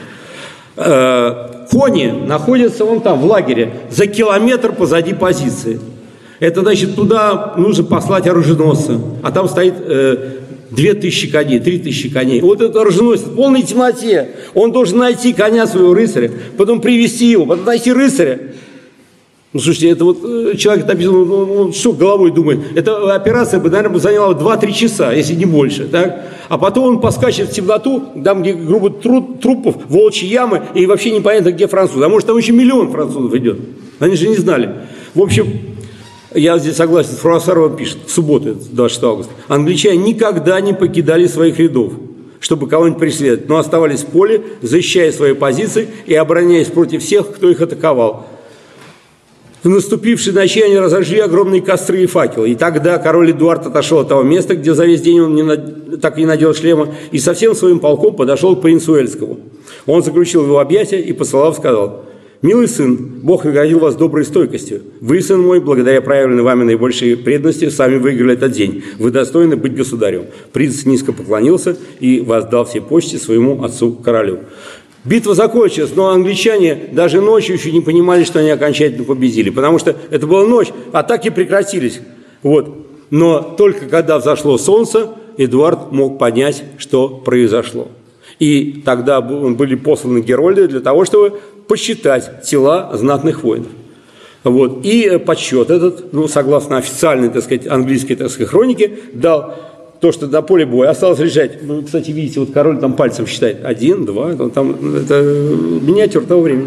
S1: Кони находятся вон там, в лагере, за километр позади позиции. Это значит, туда нужно послать оруженосца, а там стоит 2000 коней, 3000 коней. Вот этот оруженосец в полной темноте, он должен найти коня своего рыцаря, потом привести его, потом найти рыцаря. Ну, слушайте, это вот человек написано, он что головой думает? Эта операция бы, наверное, заняла 2-3 часа, если не больше, так? А потом он поскачет в темноту, там, где грубо трупов, волчьи ямы, и вообще непонятно, где французы. А может, там еще 1 миллион французов идет. Они же не знали. В общем, я здесь согласен, Фруассаров пишет, в субботу, 26 августа. Англичане никогда не покидали своих рядов, чтобы кого-нибудь преследовать, но оставались в поле, защищая свои позиции и обороняясь против всех, кто их атаковал. В наступившей ночи они разожгли огромные костры и факелы. И тогда король Эдуард отошел от того места, где за весь день он так и не надел шлема, и со всем своим полком подошел к принцу Уэльскому. Он заключил его объятия и, поцеловав, сказал: «Милый сын, Бог наградил вас доброй стойкостью. Вы, сын мой, благодаря проявленной вами наибольшей преданности, сами выиграли этот день. Вы достойны быть государем». Принц низко поклонился и воздал все почести своему отцу-королю. Битва закончилась, но англичане даже ночью еще не понимали, что они окончательно победили, потому что это была ночь, атаки прекратились. Вот. Но только когда взошло солнце, Эдуард мог понять, что произошло. И тогда были посланы герольды для того, чтобы посчитать тела знатных воинов. Вот. И подсчет этот, ну, согласно официальной, так сказать, английской, так сказать, хронике, дал то, что на поле боя осталось лежать. Вы, кстати, видите, вот король там пальцем считает. 1, 2, там, это миниатюр того времени.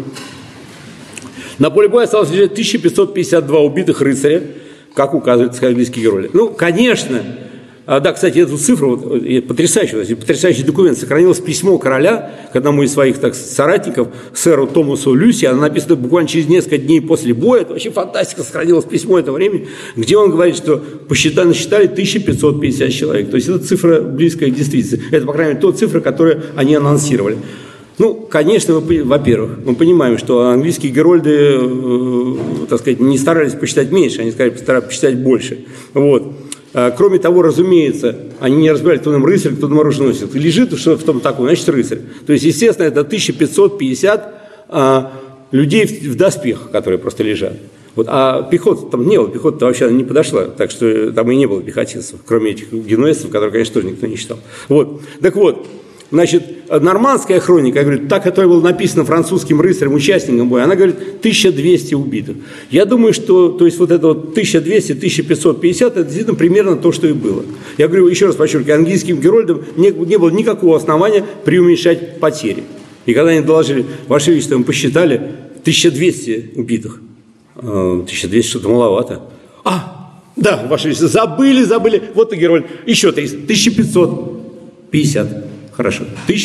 S1: На поле боя осталось лежать 1552 убитых рыцаря, как указывает английский герой. Ну, конечно. Да, кстати, эту цифру, вот, потрясающий документ, сохранилось письмо короля к одному из своих, так, соратников, сэру Томасу Люси, оно написано буквально через несколько дней после боя, это вообще фантастика, сохранилось письмо этого времени, где он говорит, что насчитали 1550 человек, то есть это цифра близкая к действительности, это, по крайней мере, та цифра, которую они анонсировали. Ну, конечно, во-первых, мы понимаем, что английские герольды, так сказать, не старались посчитать меньше, они старались посчитать больше, вот. Кроме того, разумеется, они не разбирали, кто нам рыцарь, кто нам оруженосец. Лежит что в том таком, значит, рыцарь. То есть, естественно, это 1550 людей в доспехах, которые просто лежат. Вот, а пехоты там не было, пехота вообще не подошла, так что там и не было пехотинцев, кроме этих генуэзцев, которые, конечно, тоже никто не считал. Вот. Так вот, значит, нормандская хроника, я говорю, та, которая была написана французским рыцарем, участником боя, она говорит 1200 убитых. Я думаю, что, то есть, вот это вот 1200-1550, это действительно примерно то, что и было. Я говорю, еще раз подчеркиваю, английским герольдам не было никакого основания преуменьшать потери. И когда они доложили, Ваше Величество, мы посчитали 1200 убитых. 1200 что-то маловато. Да, Ваше Величество, забыли. Вот и герой. Еще 300. 1550. Хорошо.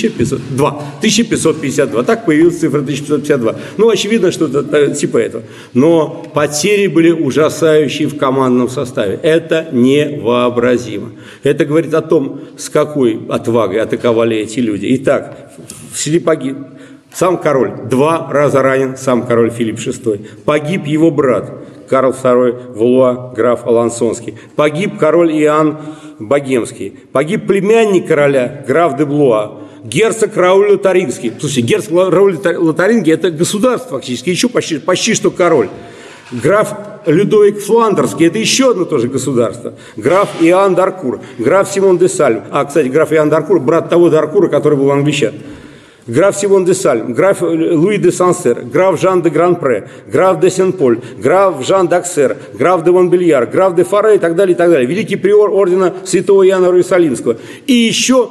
S1: 1552. Так появилась цифра 1552. Ну, очевидно, что это типа этого. Но потери были ужасающие в командном составе. Это невообразимо. Это говорит о том, с какой отвагой атаковали эти люди. Итак, в селе погиб сам король. 2 раза ранен сам король Филипп VI. Погиб его брат Карл II Валуа, граф Алансонский. Погиб король Иоанн Богемский. Погиб племянник короля, граф де Блуа. Герцог Рауль Лотарингский. Слушайте, герцог Рауль Лотарингский – это государство фактически, еще почти что король. Граф Людовик Фландерский – это еще одно тоже государство. Граф Иоанн Даркур, граф Симон де Сальм. Кстати, граф Иоанн Даркур – брат того Даркура, который был англичан. Граф Симон де Сальм, граф Луи де Сансер, граф Жан де Гран-Пре, граф де Сен-Поль, граф Жан д'Аксер, граф де Монбельяр, граф де Фаре и так далее, и так далее. Великий приор ордена святого Иоанна Иерусалимского. И еще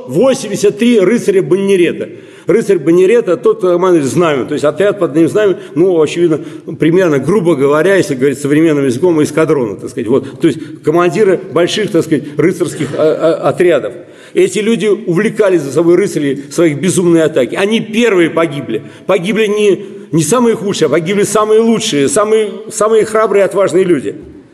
S1: 83 рыцаря Баннерета. Рыцарь Баннерета, тот знамя, то есть отряд под ним знамен, ну, очевидно, примерно, грубо говоря, если говорить современным языком, эскадрона, так сказать. Вот, то есть командиры больших, так сказать, рыцарских отрядов. Эти люди увлекали за собой рыцарей в своих безумные атаки. Они первые погибли. Погибли не самые худшие, а погибли самые лучшие, самые храбрые и отважные люди.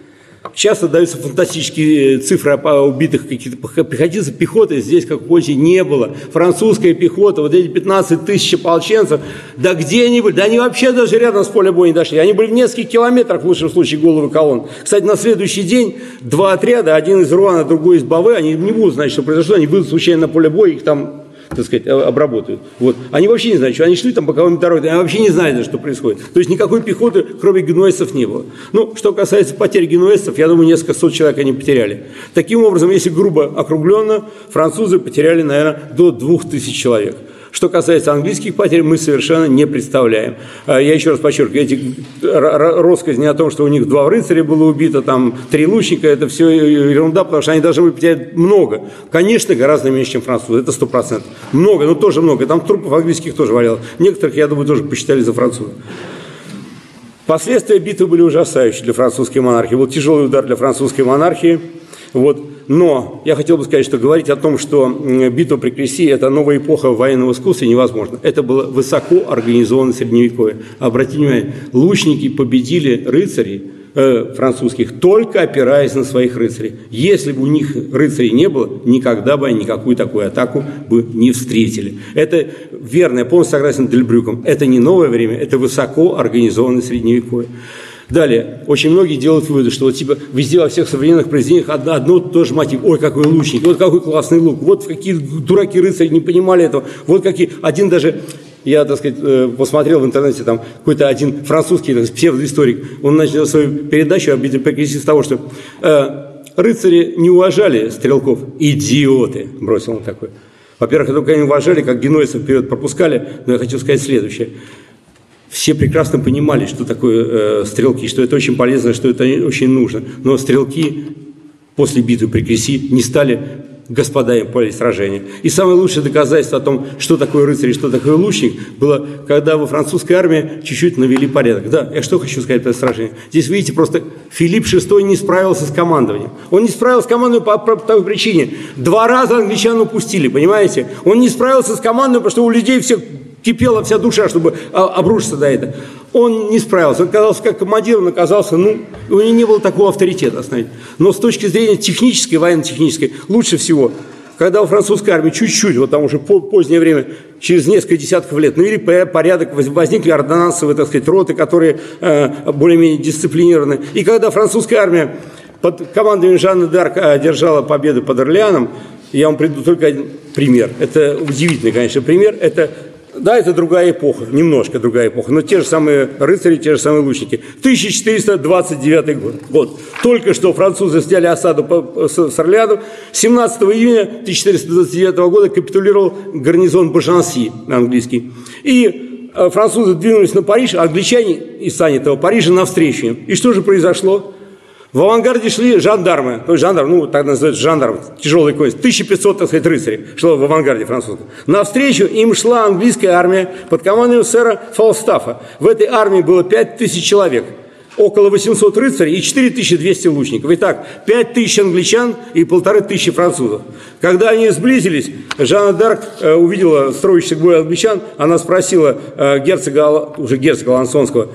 S1: Часто даются фантастические цифры о убитых каких-то пехотинцев. Пехоты здесь, как очень, не было. Французская пехота, вот эти 15 тысяч ополченцев, да где они были? Да они вообще даже рядом с поля боя не дошли. Они были в нескольких километрах, в лучшем случае, головы колонн. Кстати, на следующий день 2 отряда, один из Руана, другой из Баве, они не будут знать, что произошло, они выйдут случайно на поле боя, их там, так сказать, обработают. Вот. Они вообще не знают, что они шли там боковыми дорогами, они вообще не знали, что происходит. То есть никакой пехоты, кроме генуэзцев, не было. Ну, что касается потерь генуэзцев, я думаю, несколько сот человек они потеряли. Таким образом, если грубо округленно, французы потеряли, наверное, до 2000 человек. Что касается английских потерь, мы совершенно не представляем. Я еще раз подчеркиваю, эти россказни о том, что у них 2 рыцаря было убито, там 3 лучника, это все ерунда, потому что они должны были потерять много. Конечно, гораздо меньше, чем французы, это 100%. Много, но тоже много. Там трупов английских тоже валяло. Некоторых, я думаю, тоже посчитали за французов. Последствия битвы были ужасающие для французской монархии. Был тяжелый удар для французской монархии. Вот. Но я хотел бы сказать, что говорить о том, что битва при Креси – это новая эпоха военного искусства, невозможно. Это было высоко организованное средневековье. Обратите внимание, лучники победили рыцарей французских, только опираясь на своих рыцарей. Если бы у них рыцарей не было, никогда бы они никакую такую атаку бы не встретили. Это верно, я полностью согласен с Дельбрюком. Это не новое время, это высоко организованное средневековье. Далее, очень многие делают выводы, что вот типа везде во всех современных произведениях одно тот же мотив. Ой, какой лучник, вот какой классный лук, вот какие дураки рыцари не понимали этого, вот какие, один даже, я, так сказать, посмотрел в интернете, там какой-то один французский псевдоисторик, он начал свою передачу об битве при Креси с того, что рыцари не уважали стрелков, идиоты, бросил он такой. Во-первых, только они уважали, как генуэзцев вперед пропускали, но я хочу сказать следующее. Все прекрасно понимали, что такое стрелки, что это очень полезно, что это очень нужно. Но стрелки после битвы при Креси не стали господами поля сражения. И самое лучшее доказательство о том, что такое рыцарь и что такое лучник, было, когда во французской армии чуть-чуть навели порядок. Да, я что хочу сказать про это сражение. Здесь, видите, просто Филипп VI не справился с командованием. Он не справился с командованием по той причине. 2 раза англичан упустили, понимаете? Он не справился с командованием, потому что у людей всех кипела вся душа, чтобы обрушиться до этого. Он не справился. Он оказался как командир, он оказался, у него не было такого авторитета. Но с точки зрения технической, военно-технической, лучше всего, когда у французской армии чуть-чуть, вот там уже позднее время, через несколько десятков лет, навели порядок, возникли ордонансовые, так сказать, роты, которые более-менее дисциплинированы. И когда французская армия под командованием Жанны д'Арк одержала победу под Орлеаном, я вам приведу только один пример. Это удивительный, конечно, пример. Да, это другая эпоха, немножко другая эпоха, но те же самые рыцари, те же самые лучники. 1429 год. Только что французы сняли осаду с Орлеаном. 17 июня 1429 года капитулировал гарнизон Бажанси английский. И французы двинулись на Париж, а англичане из занятого Парижа навстречу им. И что же произошло? В авангарде шли жандармы, так называется жандарм, тяжелый конь, 1500, так сказать, рыцарей шло в авангарде французском. Навстречу им шла английская армия под командой сэра Фалстафа. В этой армии было 5000 человек. около 800 рыцарей и 4200 лучников. Итак, 5000 англичан и 1500 французов. Когда они сблизились, Жанна д'Арк увидела строящихся к бою англичан, она спросила герцога Алансонского: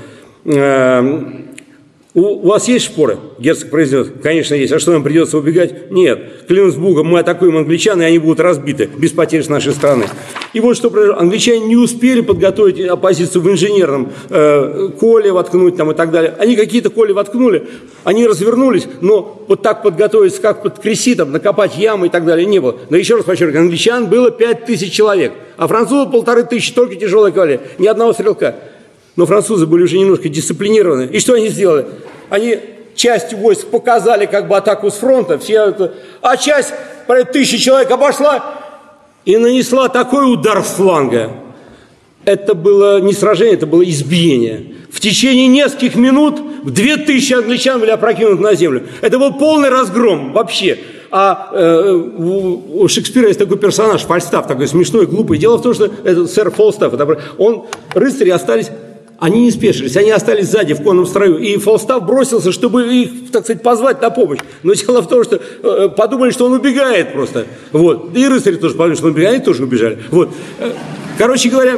S1: у вас есть шпоры? Герцог произнес: конечно есть. А что, нам придется убегать? Нет. Клянусь Богом, мы атакуем англичан, и они будут разбиты без потерь с нашей стороны. И вот что произошло. Англичане не успели подготовить оппозицию в инженерном коле воткнуть там и так далее. Они какие-то коли воткнули, они развернулись, но вот так подготовиться, как под Креси, там, накопать ямы и так далее, не было. Но еще раз подчеркиваю, англичан было 5000 человек, а французов 1500, только тяжелая кавалерия, ни одного стрелка. Но французы были уже немножко дисциплинированы. И что они сделали? Они часть войск показали как бы атаку с фронта, а часть, 1000 человек обошла и нанесла такой удар с фланга. Это было не сражение, это было избиение. В течение нескольких минут 2000 англичан были опрокинуты на землю. Это был полный разгром вообще. У Шекспира есть такой персонаж, Фальстаф, такой смешной, глупый. Дело в том, что это сэр Фалстаф, рыцари остались. Они не спешились, они остались сзади в конном строю. И Фалстаф бросился, чтобы их, так сказать, позвать на помощь. Но дело в том, что подумали, что он убегает просто. Вот. И рыцари тоже подумали, что он убегает, они тоже убежали. Вот. Короче говоря,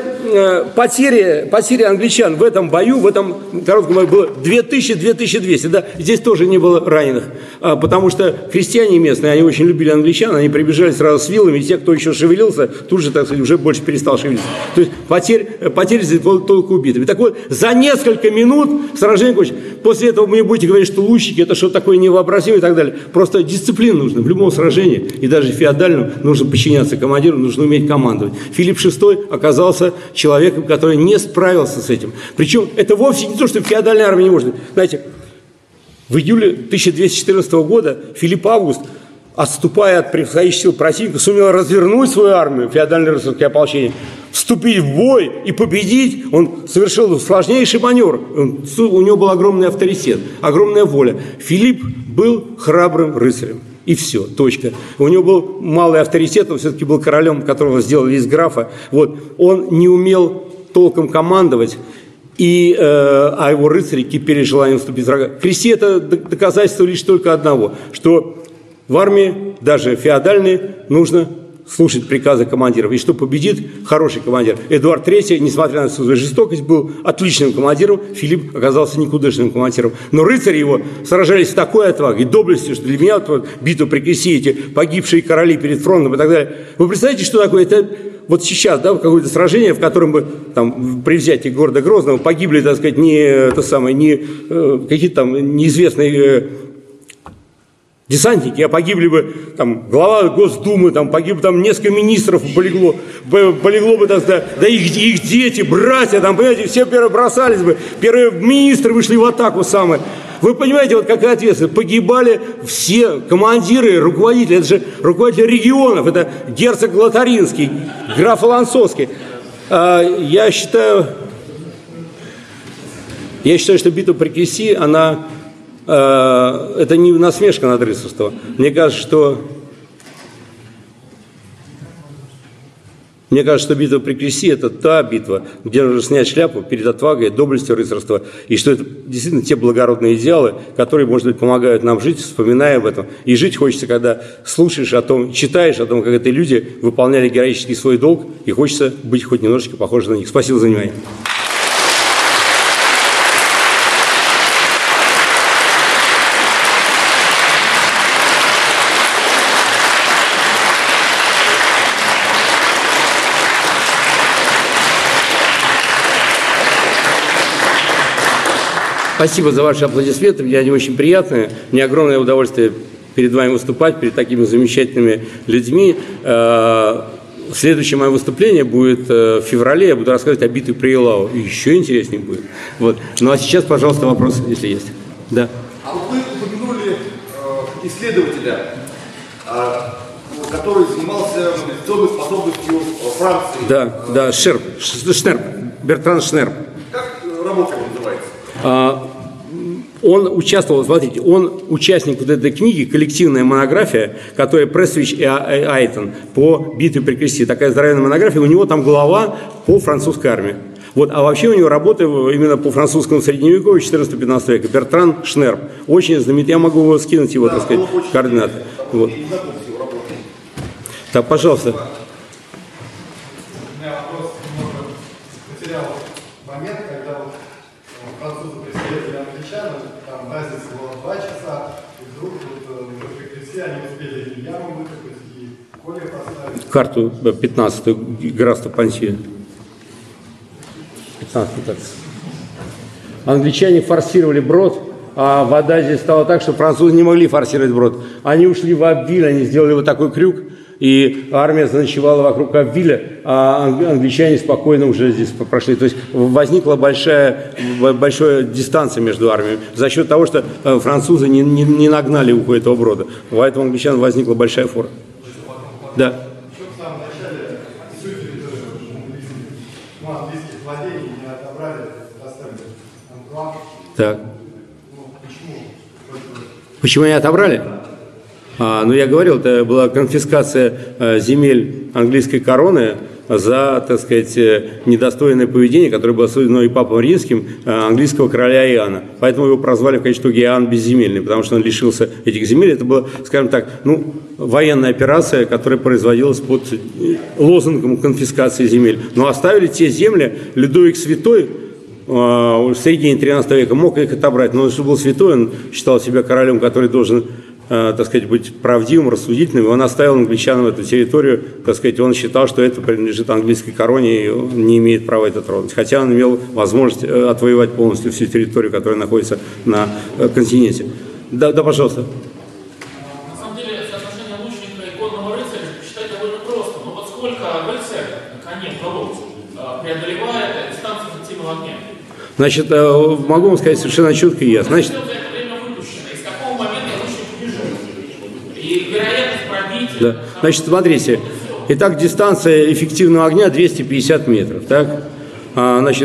S1: потери англичан в этом бою, в этом коротком бою было 2000-2200. Да, здесь тоже не было раненых, потому что крестьяне местные, они очень любили англичан, они прибежали сразу с вилами, и те, кто еще шевелился, тут же, так сказать, уже больше перестал шевелиться. То есть потери здесь было только убитыми. Так вот, за несколько минут сражение кончилось. После этого вы мне будете говорить, что лучники это что-то такое невообразимое и так далее. Просто дисциплина нужна. В любом сражении, и даже феодальном, нужно подчиняться командиру, нужно уметь командовать. Филипп VI оказался человеком, который не справился с этим. Причем это вовсе не то, что феодальная армия не может. Знаете, в июле 1214 года Филипп Август, отступая от превосходящих сил противника, сумел развернуть свою армию, феодальное рыцарское ополчение, вступить в бой и победить. Он совершил сложнейший маневр. У него был огромный авторитет, огромная воля. Филипп был храбрым рыцарем. И все, точка. У него был малый авторитет, он все-таки был королем, которого сделали из графа. Вот. Он не умел толком командовать, а его рыцари кипели желанием вступить в врага. Креси – это доказательство лишь только одного, что в армии, даже феодальной, нужно слушать приказы командиров. И что победит хороший командир. Эдуард III, несмотря на свою жестокость, был отличным командиром. Филипп оказался никудышным командиром. Но рыцари его сражались с такой отвагой и доблестью, что для меня вот, битва при Креси, эти погибшие короли перед фронтом и так далее. Вы представляете, что такое? Это вот сейчас, да, какое-то сражение, в котором бы там, при взятии города Грозного погибли, так сказать, не какие-то там неизвестные десантники, а погибли бы там глава Госдумы, там погиб там несколько министров полегло бы, да их дети, братья, там, понимаете, все первые бросались бы, первые министры вышли в атаку самые. Вы понимаете, вот какая ответственность? Погибали все командиры, руководители, это же руководители регионов, это герцог Лотаринский, граф Алансонский. Я считаю, что битва при Креси, это не насмешка над рыцарством. Мне кажется, что битва при Креси – это та битва, где нужно снять шляпу перед отвагой, доблестью рыцарства, и что это действительно те благородные идеалы, которые, может быть, помогают нам жить, вспоминая об этом. И жить хочется, когда слушаешь о том, читаешь о том, как эти люди выполняли героически свой долг, и хочется быть хоть немножечко похожим на них. Спасибо за внимание. Спасибо за ваши аплодисменты, мне они очень приятные. Мне огромное удовольствие перед вами выступать, перед такими замечательными людьми. Следующее мое выступление будет в феврале, я буду рассказывать о битве при Элау. И еще интереснее будет. Вот. Ну а сейчас, пожалуйста, вопрос, если есть. Да.
S2: А вот вы упомянули исследователя, который занимался мобилизационной способностью Франции.
S1: Да, Шнерп, Бертран Шнерп.
S2: Как работа его называется?
S1: Он участвовал, смотрите, он участник вот этой книги, коллективная монография, которая Пресвич и Айтон по битве при Креси. Такая здоровенная монография, у него там глава по французской армии. Вот, а вообще у него работы именно по французскому средневековью 14-15 века. Бертран Шнерп. Очень знаменитый. Я могу его скинуть, его, так сказать, координаты. Вот. Так, пожалуйста.
S7: У меня вопрос немного потерял момент, когда вот французы преследовали англичан, там разница была 2 часа, и вдруг вот в Пекрисе они успели и яму выкопать, и коле поставить.
S1: Карту 15-ю, графство Пансье. 15-ю. Англичане форсировали брод, а вода здесь стала так, что французы не могли форсировать брод. Они ушли в Абвиль, они сделали вот такой крюк, и армия заночевала вокруг Абвиля, а англичане спокойно уже здесь прошли. То есть возникла большая дистанция между армиями за счет того, что французы не нагнали ухо этого брода. Поэтому у англичан возникла большая фора. Да.
S7: Еще в самом начале суть английских владений не отобрали, оставили Антуан.
S1: Так.
S7: Почему?
S1: Почему не отобрали? Ну, я говорил, это была конфискация земель английской короны за, так сказать, недостойное поведение, которое было осуждено и Папой Римским, английского короля Иоанна. Поэтому его прозвали в качестве Иоанн Безземельный, потому что он лишился этих земель. Это была, скажем так, военная операция, которая производилась под лозунгом конфискации земель. Но оставили те земли. Людовик Святой в середине 13 века мог их отобрать, но он был святой, он считал себя королем, который должен, так сказать, быть правдивым, рассудительным, и он оставил англичанам эту территорию, так сказать, он считал, что это принадлежит английской короне, и он не имеет права это тронуть. Хотя он имел возможность отвоевать полностью всю территорию, которая находится на континенте. Да, пожалуйста.
S8: На самом деле, соотношение лучника и конного рыцаря считать довольно просто, но вот сколько рыцарь на коне преодолевает дистанцию эффективного огня?
S1: Значит, могу вам сказать совершенно четко и ясно. Значит, да. Значит, смотрите. Итак, дистанция эффективного огня 250 метров. Так? Значит,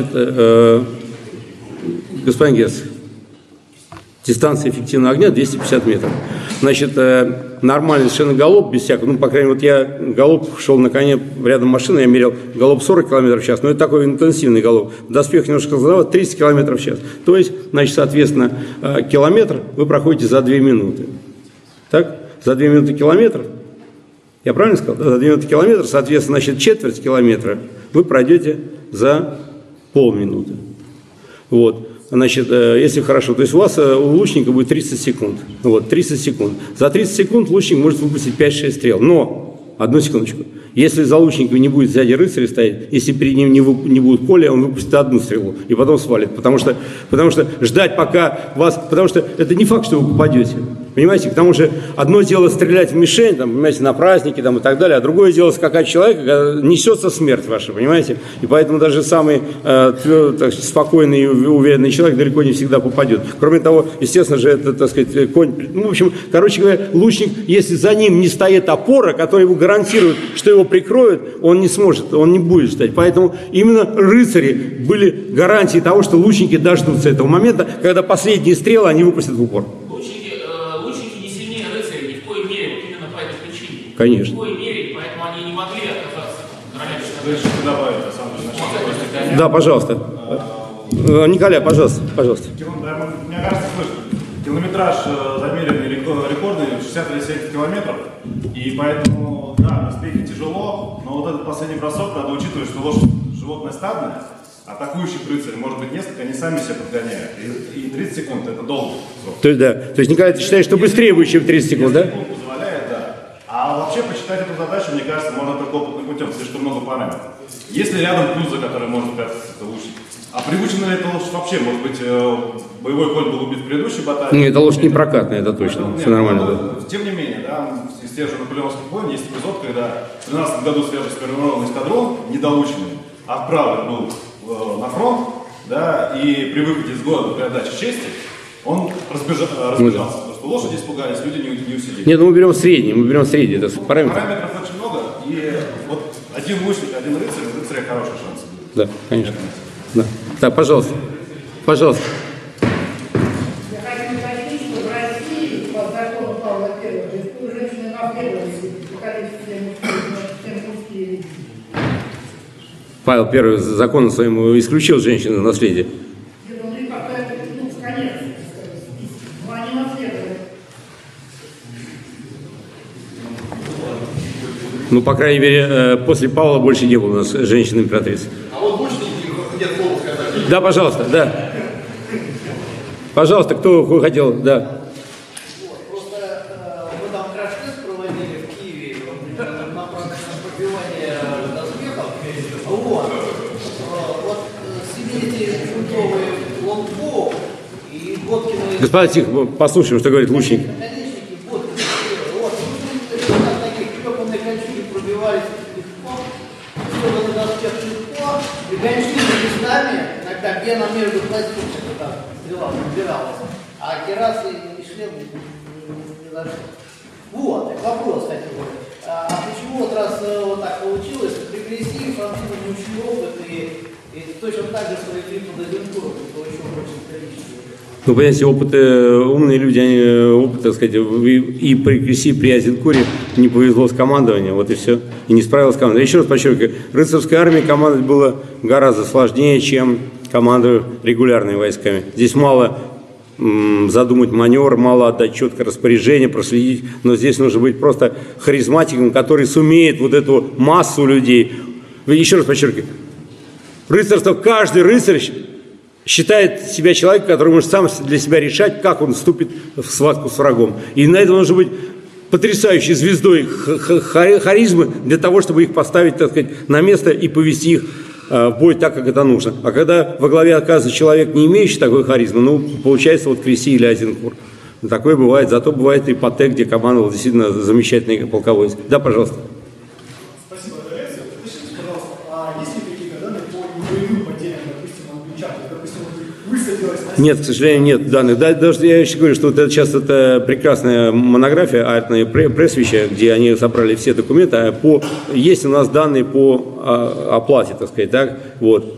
S1: господин Герц, дистанция эффективного огня 250 метров. Значит, нормальный совершенно галоп, без всякого, по крайней мере, вот я галоп шел на коне рядом машины, я мерил галоп 40 км в час, но это такой интенсивный галоп. Доспех немножко задавал 30 км в час. То есть, значит, соответственно, километр вы проходите за 2 минуты. Так? За 2 минуты километр. Я правильно сказал? За 2 минуты километр, соответственно, значит, четверть километра вы пройдете за полминуты. Вот. Значит, если хорошо, то есть у вас, у лучника будет 30 секунд. Вот, 30 секунд. За 30 секунд лучник может выпустить 5-6 стрел. Но, одну секундочку, если за лучником не будет сзади рыцаря стоять, если перед ним не будет поля, он выпустит 1 стрелу и потом свалит. Потому что ждать пока вас, потому что это не факт, что вы попадете. Понимаете, к тому же одно дело стрелять в мишень, там, понимаете, на праздники там, и так далее, а другое дело скакать человека, когда несется смерть ваша, понимаете? И поэтому даже самый спокойный и уверенный человек далеко не всегда попадет. Кроме того, естественно же, это, так сказать, конь, в общем, короче говоря, лучник, если за ним не стоит опора, которая ему гарантирует, что его прикроют, он не сможет, он не будет ждать. Поэтому именно рыцари были гарантией того, что лучники дождутся этого момента, когда последние стрелы они выпустят в упор. Конечно.
S8: В какой мере, поэтому они не могли отказаться.
S1: Да, пожалуйста. Николай, пожалуйста.
S9: Мне кажется, километраж замеренный рекордный 60 или 70 километров. И поэтому, да, доспехи тяжело, но вот этот последний бросок надо учитывать, что лошадь животное стадное, атакующих рыцарей может быть несколько, они сами себя подгоняют. И 30 секунд это долго.
S1: То есть, да. То есть, Николай, ты считаешь, что быстрее будет, чем 30 секунд, да?
S9: А вообще посчитать эту задачу, мне кажется, можно только опытным путем, слишком много параметров. Если рядом плюс, за который может прятаться, это лучник. А приучена ли эта лошадь вообще? Может быть, боевой конь был убит в предыдущей баталии?
S1: Нет, эта лошадь не прокатная, это точно. Все нормально, да.
S9: Тем не менее, да, из тех же наполеоновских войн есть эпизод, когда в 13 году свежесформированный эскадрон, недоученный, отправлен был на фронт, да, и при выходе из города при отдаче чести, он разбежался, потому что лошади испугались, люди не усилили.
S1: Нет, мы берем средний, это параметр.
S9: Параметров очень много, и вот один лучник, один рыцарь, у рыцаря хорошие шансы.
S1: Да, конечно. Да. Так, пожалуйста. Пожалуйста.
S10: Я хочу уточнить, что в России по закону Павла I женщины наследовали по количеству мужские.
S1: Павел I законом своим исключил женщин из наследия. Ну, по крайней мере, после Павла больше не было у нас женщин-императриц.
S2: А вот больше нет слова сказать?
S1: Да, пожалуйста, да. Пожалуйста, кто хотел, да.
S11: Просто мы там краш-тест проводили в Киеве на пробивание доспехов. Вот 70-фунтовый лонгбоу и Боткины...
S1: Господа, тихо, послушаем, что говорит лучник.
S11: Иногда где-то между пластинками там стрела пробиралась, а керасы и шлем не зашли. Вот, вопрос, кстати, а почему вот раз вот так получилось, при Кресте французы не учили опыт и точно так же свои клипы до Дюнкура, то еще больше количество.
S1: Ну, понимаете, умные люди, они опыт, так сказать, и при Кресте, и при Азенкуре не повезло с командованием, вот и все, и не справилась команда. Еще раз подчеркиваю, рыцарской армии командовать было гораздо сложнее, чем командую регулярными войсками. Здесь мало задумать маневр, мало отдать четкое распоряжение, проследить, но здесь нужно быть просто харизматиком, который сумеет вот эту массу людей. Еще раз подчеркиваю, рыцарство, каждый рыцарь считает себя человеком, который может сам для себя решать, как он вступит в схватку с врагом. И на это нужно быть потрясающей звездой харизмы для того, чтобы их поставить, так сказать, на место и повести их в бой так, как это нужно. А когда во главе оказывается человек, не имеющий такой харизмы, ну, получается вот Кресте или Азенкур. Такое бывает. Зато бывает и Патек, где командовал действительно замечательный полководец. Да, пожалуйста.
S7: Спасибо, Олег. Уточните, пожалуйста, а есть ли какие-то данные по боевым потерям, допустим, англичан? Допустим, высадилась на...
S1: Нет, к сожалению, нет данных. Даже я еще говорю, что вот это сейчас это прекрасная монография, артное пресс-вещи, где они собрали все документы. Есть у нас данные по оплате, так сказать, так, вот.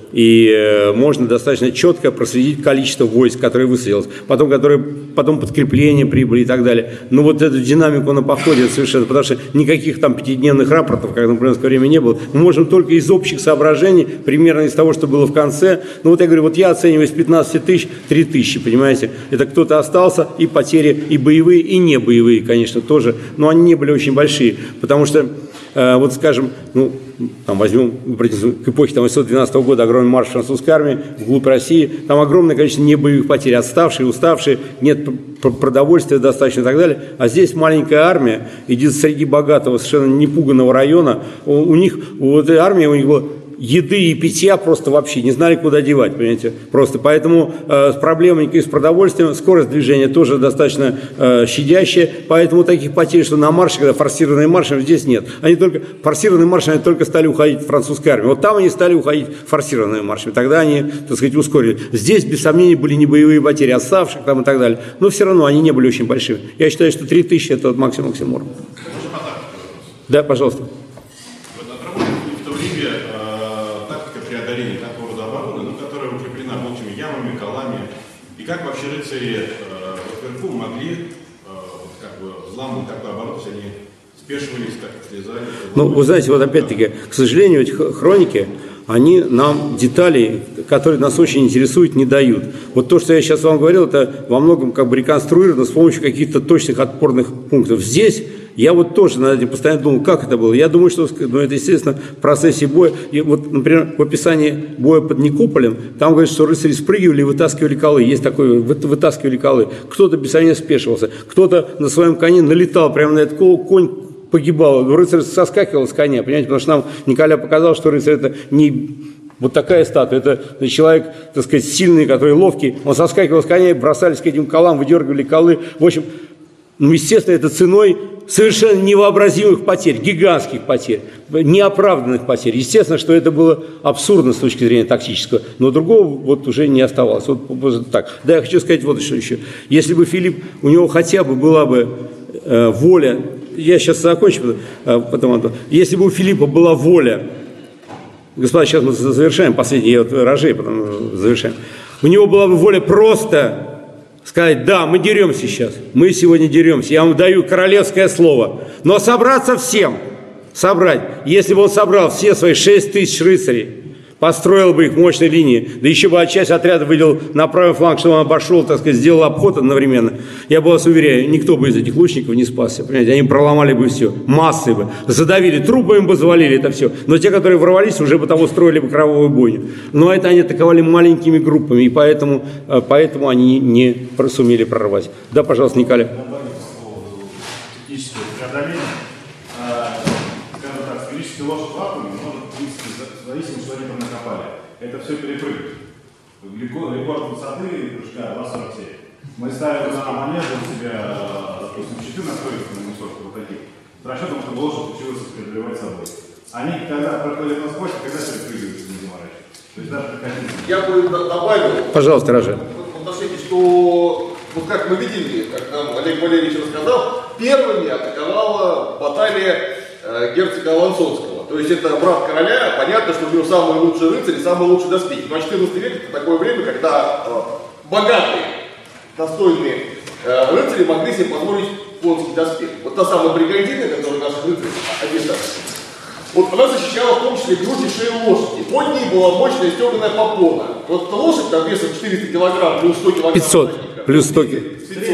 S1: И можно достаточно четко проследить количество войск, которые высадилось, потом подкрепления прибыли и так далее. Но вот эту динамику на походе совершенно, потому что никаких там пятидневных рапортов, как, например, в наполеоновское время не было. Мы можем только из общих соображений, примерно из того, что было в конце. Ну вот я говорю, вот я оцениваю из 15 тысяч 3 тысячи, понимаете. Это кто-то остался, и потери и боевые, и не боевые, конечно, тоже. Но они не были очень большие, потому что, вот скажем, ну, там возьмем к эпохе 812 года огромный марш французской армии вглубь России, там огромное количество небоевых потерь, отставшие, уставшие, нет продовольствия достаточно и так далее. А здесь маленькая армия идет среди богатого, совершенно непуганного района. У них, у этой армии, у них было еды и питья просто вообще не знали, куда девать, понимаете, просто. Поэтому с проблемами с продовольствием, скорость движения тоже достаточно щадящая, поэтому таких потерь, что на марше, когда форсированные марши, здесь нет. Форсированные марши, они только стали уходить в французской армии. Вот там они стали уходить форсированными маршами, тогда они, так сказать, ускорили. Здесь, без сомнений, были не боевые потери отставших там и так далее, но все равно они не были очень большими. Я считаю, что 3000 это максимум. Да, пожалуйста.
S12: Как вообще рыцари вверху могли взламывать такой оборот, если они спешивались, так слезали?
S1: Ну, вы знаете, вот опять-таки, к сожалению, эти хроники, они нам деталей, которые нас очень интересуют, не дают. Вот то, что я сейчас вам говорил, это во многом как бы реконструировано с помощью каких-то точных отпорных пунктов. Здесь я вот тоже над этим постоянно думал, как это было. Я думаю, что это, естественно, в процессе боя. И вот, например, в описании боя под Никополем, там говорится, что рыцари спрыгивали и вытаскивали колы. Есть такое, вытаскивали колы. Кто-то без сомнения спешивался, кто-то на своем коне налетал прямо на этот конь, погибал. Рыцарь соскакивал с коня, понимаете, потому что нам Николя показал, что рыцарь это не вот такая статуя, это человек, так сказать, сильный, который ловкий. Он соскакивал с коня, бросались к этим колам, выдергивали колы. В общем, ну, естественно, это ценой совершенно невообразимых потерь, гигантских потерь, неоправданных потерь. Естественно, что это было абсурдно с точки зрения тактического, но другого вот уже не оставалось. Вот так. Да, я хочу сказать вот что еще. Если бы Филипп, у него хотя бы была бы воля, я сейчас закончу, потом, Антон, если бы у Филиппа была воля, господа, сейчас мы завершаем, последний вот рожей, потом завершаем, у него была бы воля просто сказать, да, мы деремся сейчас, мы сегодня деремся, я вам даю королевское слово, но собраться всем, собрать, если бы он собрал все свои 6000 рыцарей, построил бы их мощной линии, да еще бы часть отряда выделил на правый фланг, чтобы он обошел, так сказать, сделал обход одновременно. Я бы вас уверяю, никто бы из этих лучников не спасся, понимаете, они проломали бы все, массы бы, задавили, трупами бы завалили это все. Но те, которые ворвались, уже бы там устроили бы кровавую бойню. Но это они атаковали маленькими группами, и поэтому они не сумели прорвать. Да, пожалуйста, Николай.
S9: Техническое преодоление, скажем так, сферический лошадь в вакууме может, в принципе, в зависимости, что они там накопали, это все перепрыгнуть. Рекорд высоты прыжка 2,47. Мы ставим на манежу у себя, допустим, 14 на мусорку вот таких, с расчетом, чтобы лошадь училась преодолевать собой. Они, когда проходят насквозь, когда перепрыгивают, не заморачиваются. То есть даже
S2: я бы добавил,
S1: пожалуйста, Ража.
S2: Что, вот как мы видели, как нам Олег Валерьевич рассказал, первыми атаковала баталия герцога Алансонского. То есть это брат короля, понятно, что у него самые лучшие рыцари, самые лучшие доспехи. Но 14 век это такое время, когда богатые, достойные рыцари могли себе позволить конский доспех. Вот та самая бригандина, которая наших рыцарей одета, вот она защищала в том числе грудь и шею лошади. Под ней была мощная стеганая попона. Вот эта лошадь там весом 400 килограмм плюс 100 килограмм.
S1: 500, плюс 100 килограмм.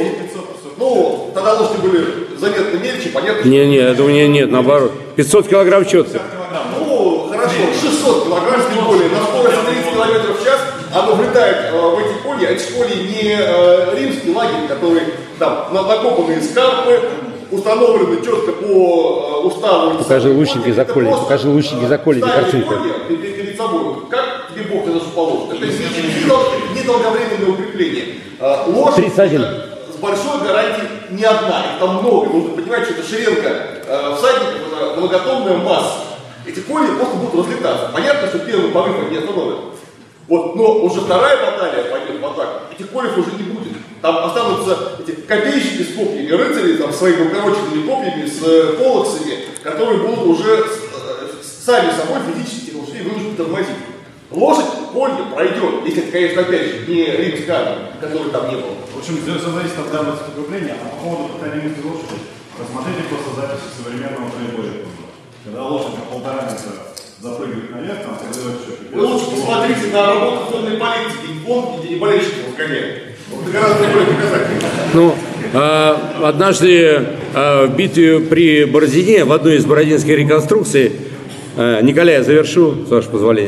S2: Ну, тогда лошади были заметно мельче, понятно?
S1: Не, я думаю, нет, наоборот. 500 килограмм четко.
S2: Ну, хорошо, 600 килограмм, тем более, на скорости 30 километров в час оно влетает в эти колья. Эти колья не римский лагерь, который там накопанные скарпы, установлены четко по уставу.
S1: Покажи лучники за колья, покажи лучники за колья, картинка.
S2: Перед собой, как тебе Бог это положит. Это недолговременное укрепление. Лошадь
S1: 31.
S2: с большой гарантией не одна, их там много. Нужно понимать, что это шеренга всадников, это многотонная масса. Эти колья просто будут разлетаться. Понятно, что первый порыв не остановит. Вот, но уже вторая баталия пойдет в атаку, этих кольев уже не будет. Там останутся эти копейщики с копьями, рыцари там, своими укороченными копьями, с полоксами, которые будут уже сами собой физически вынуждены тормозить. Лошадь колья пройдет, если это, конечно, опять же, не римская армия, которой там не было.
S9: В общем, все зависит от данного укрепления, а по поводу покорения лошади, посмотрите просто записи современного троеборья. Когда лошадь на 1,5 метра запрыгивает наверх, там произойдет что-то.
S2: Вы лучше посмотрите на работу конной полиции, где не болельщиков гоняют. Это гораздо более показательно.
S1: Ну, однажды в битве при Бородине, в одной из бородинских реконструкций, Николай, я завершу, с вашего позволения.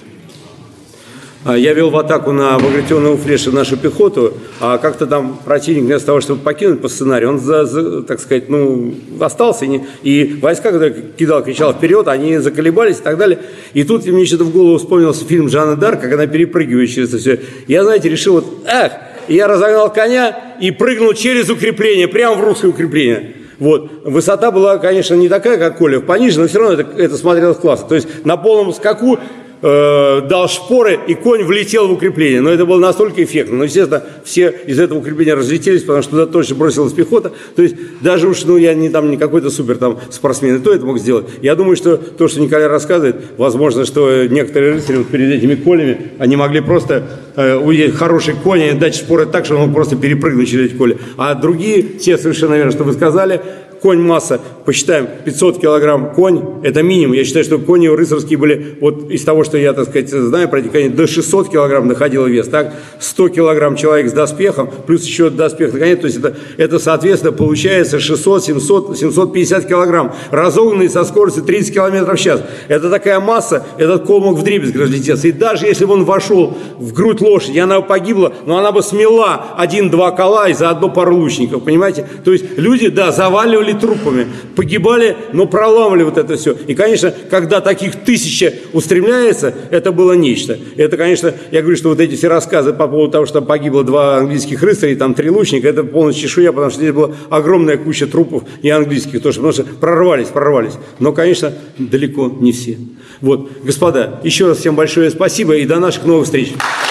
S1: Я вел в атаку на багратионного флеша нашу пехоту, а как-то там противник вместо того, чтобы покинуть по сценарию, он, так сказать, остался, и войска, когда кричал вперед, они заколебались и так далее. И тут мне что-то в голову вспомнился фильм Жанны Дарк, как она перепрыгивает через это все. Я, знаете, решил, и я разогнал коня и прыгнул через укрепление, прямо в русское укрепление. Вот. Высота была, конечно, не такая, как Колев, пониже, но все равно это смотрелось классно. То есть на полном скаку дал шпоры, и конь влетел в укрепление. Но это было настолько эффектно. Но, естественно, все из этого укрепления разлетелись, потому что туда точно бросилась пехота. То есть даже уж, я не какой-то супер спортсмен, и то это мог сделать. Я думаю, что то, что Николай рассказывает, возможно, что некоторые рыцари перед этими колями, они могли просто увидеть хороший конь и дать шпоры так, что он мог просто перепрыгнуть через эти коля. А другие, те совершенно верно, что вы сказали, конь масса, посчитаем, 500 килограмм конь, это минимум. Я считаю, что кони рыцарские были, вот из того, что я, так сказать, знаю про эти кони, до 600 килограмм доходил вес, так, 100 килограмм человек с доспехом, плюс еще доспех на коне, то есть это соответственно, получается 600, 700, 750 килограмм, разогнанный со скоростью 30 километров в час. Это такая масса, этот кол мог вдребезги разлететься. И даже если бы он вошел в грудь лошади, она бы погибла, но она бы смела 1-2 кола и заодно пару лучников, понимаете? То есть люди, да, заваливали трупами, погибали, но проламывали вот это все. И, конечно, когда таких 1000 устремляется, это было нечто. Это, конечно, я говорю, что вот эти все рассказы по поводу того, что погибло 2 английских рыцаря, там 3 лучника, это полностью чешуя, потому что здесь была огромная куча трупов и английских тоже, потому что прорвались. Но, конечно, далеко не все. Вот, господа, еще раз всем большое спасибо и до наших новых встреч.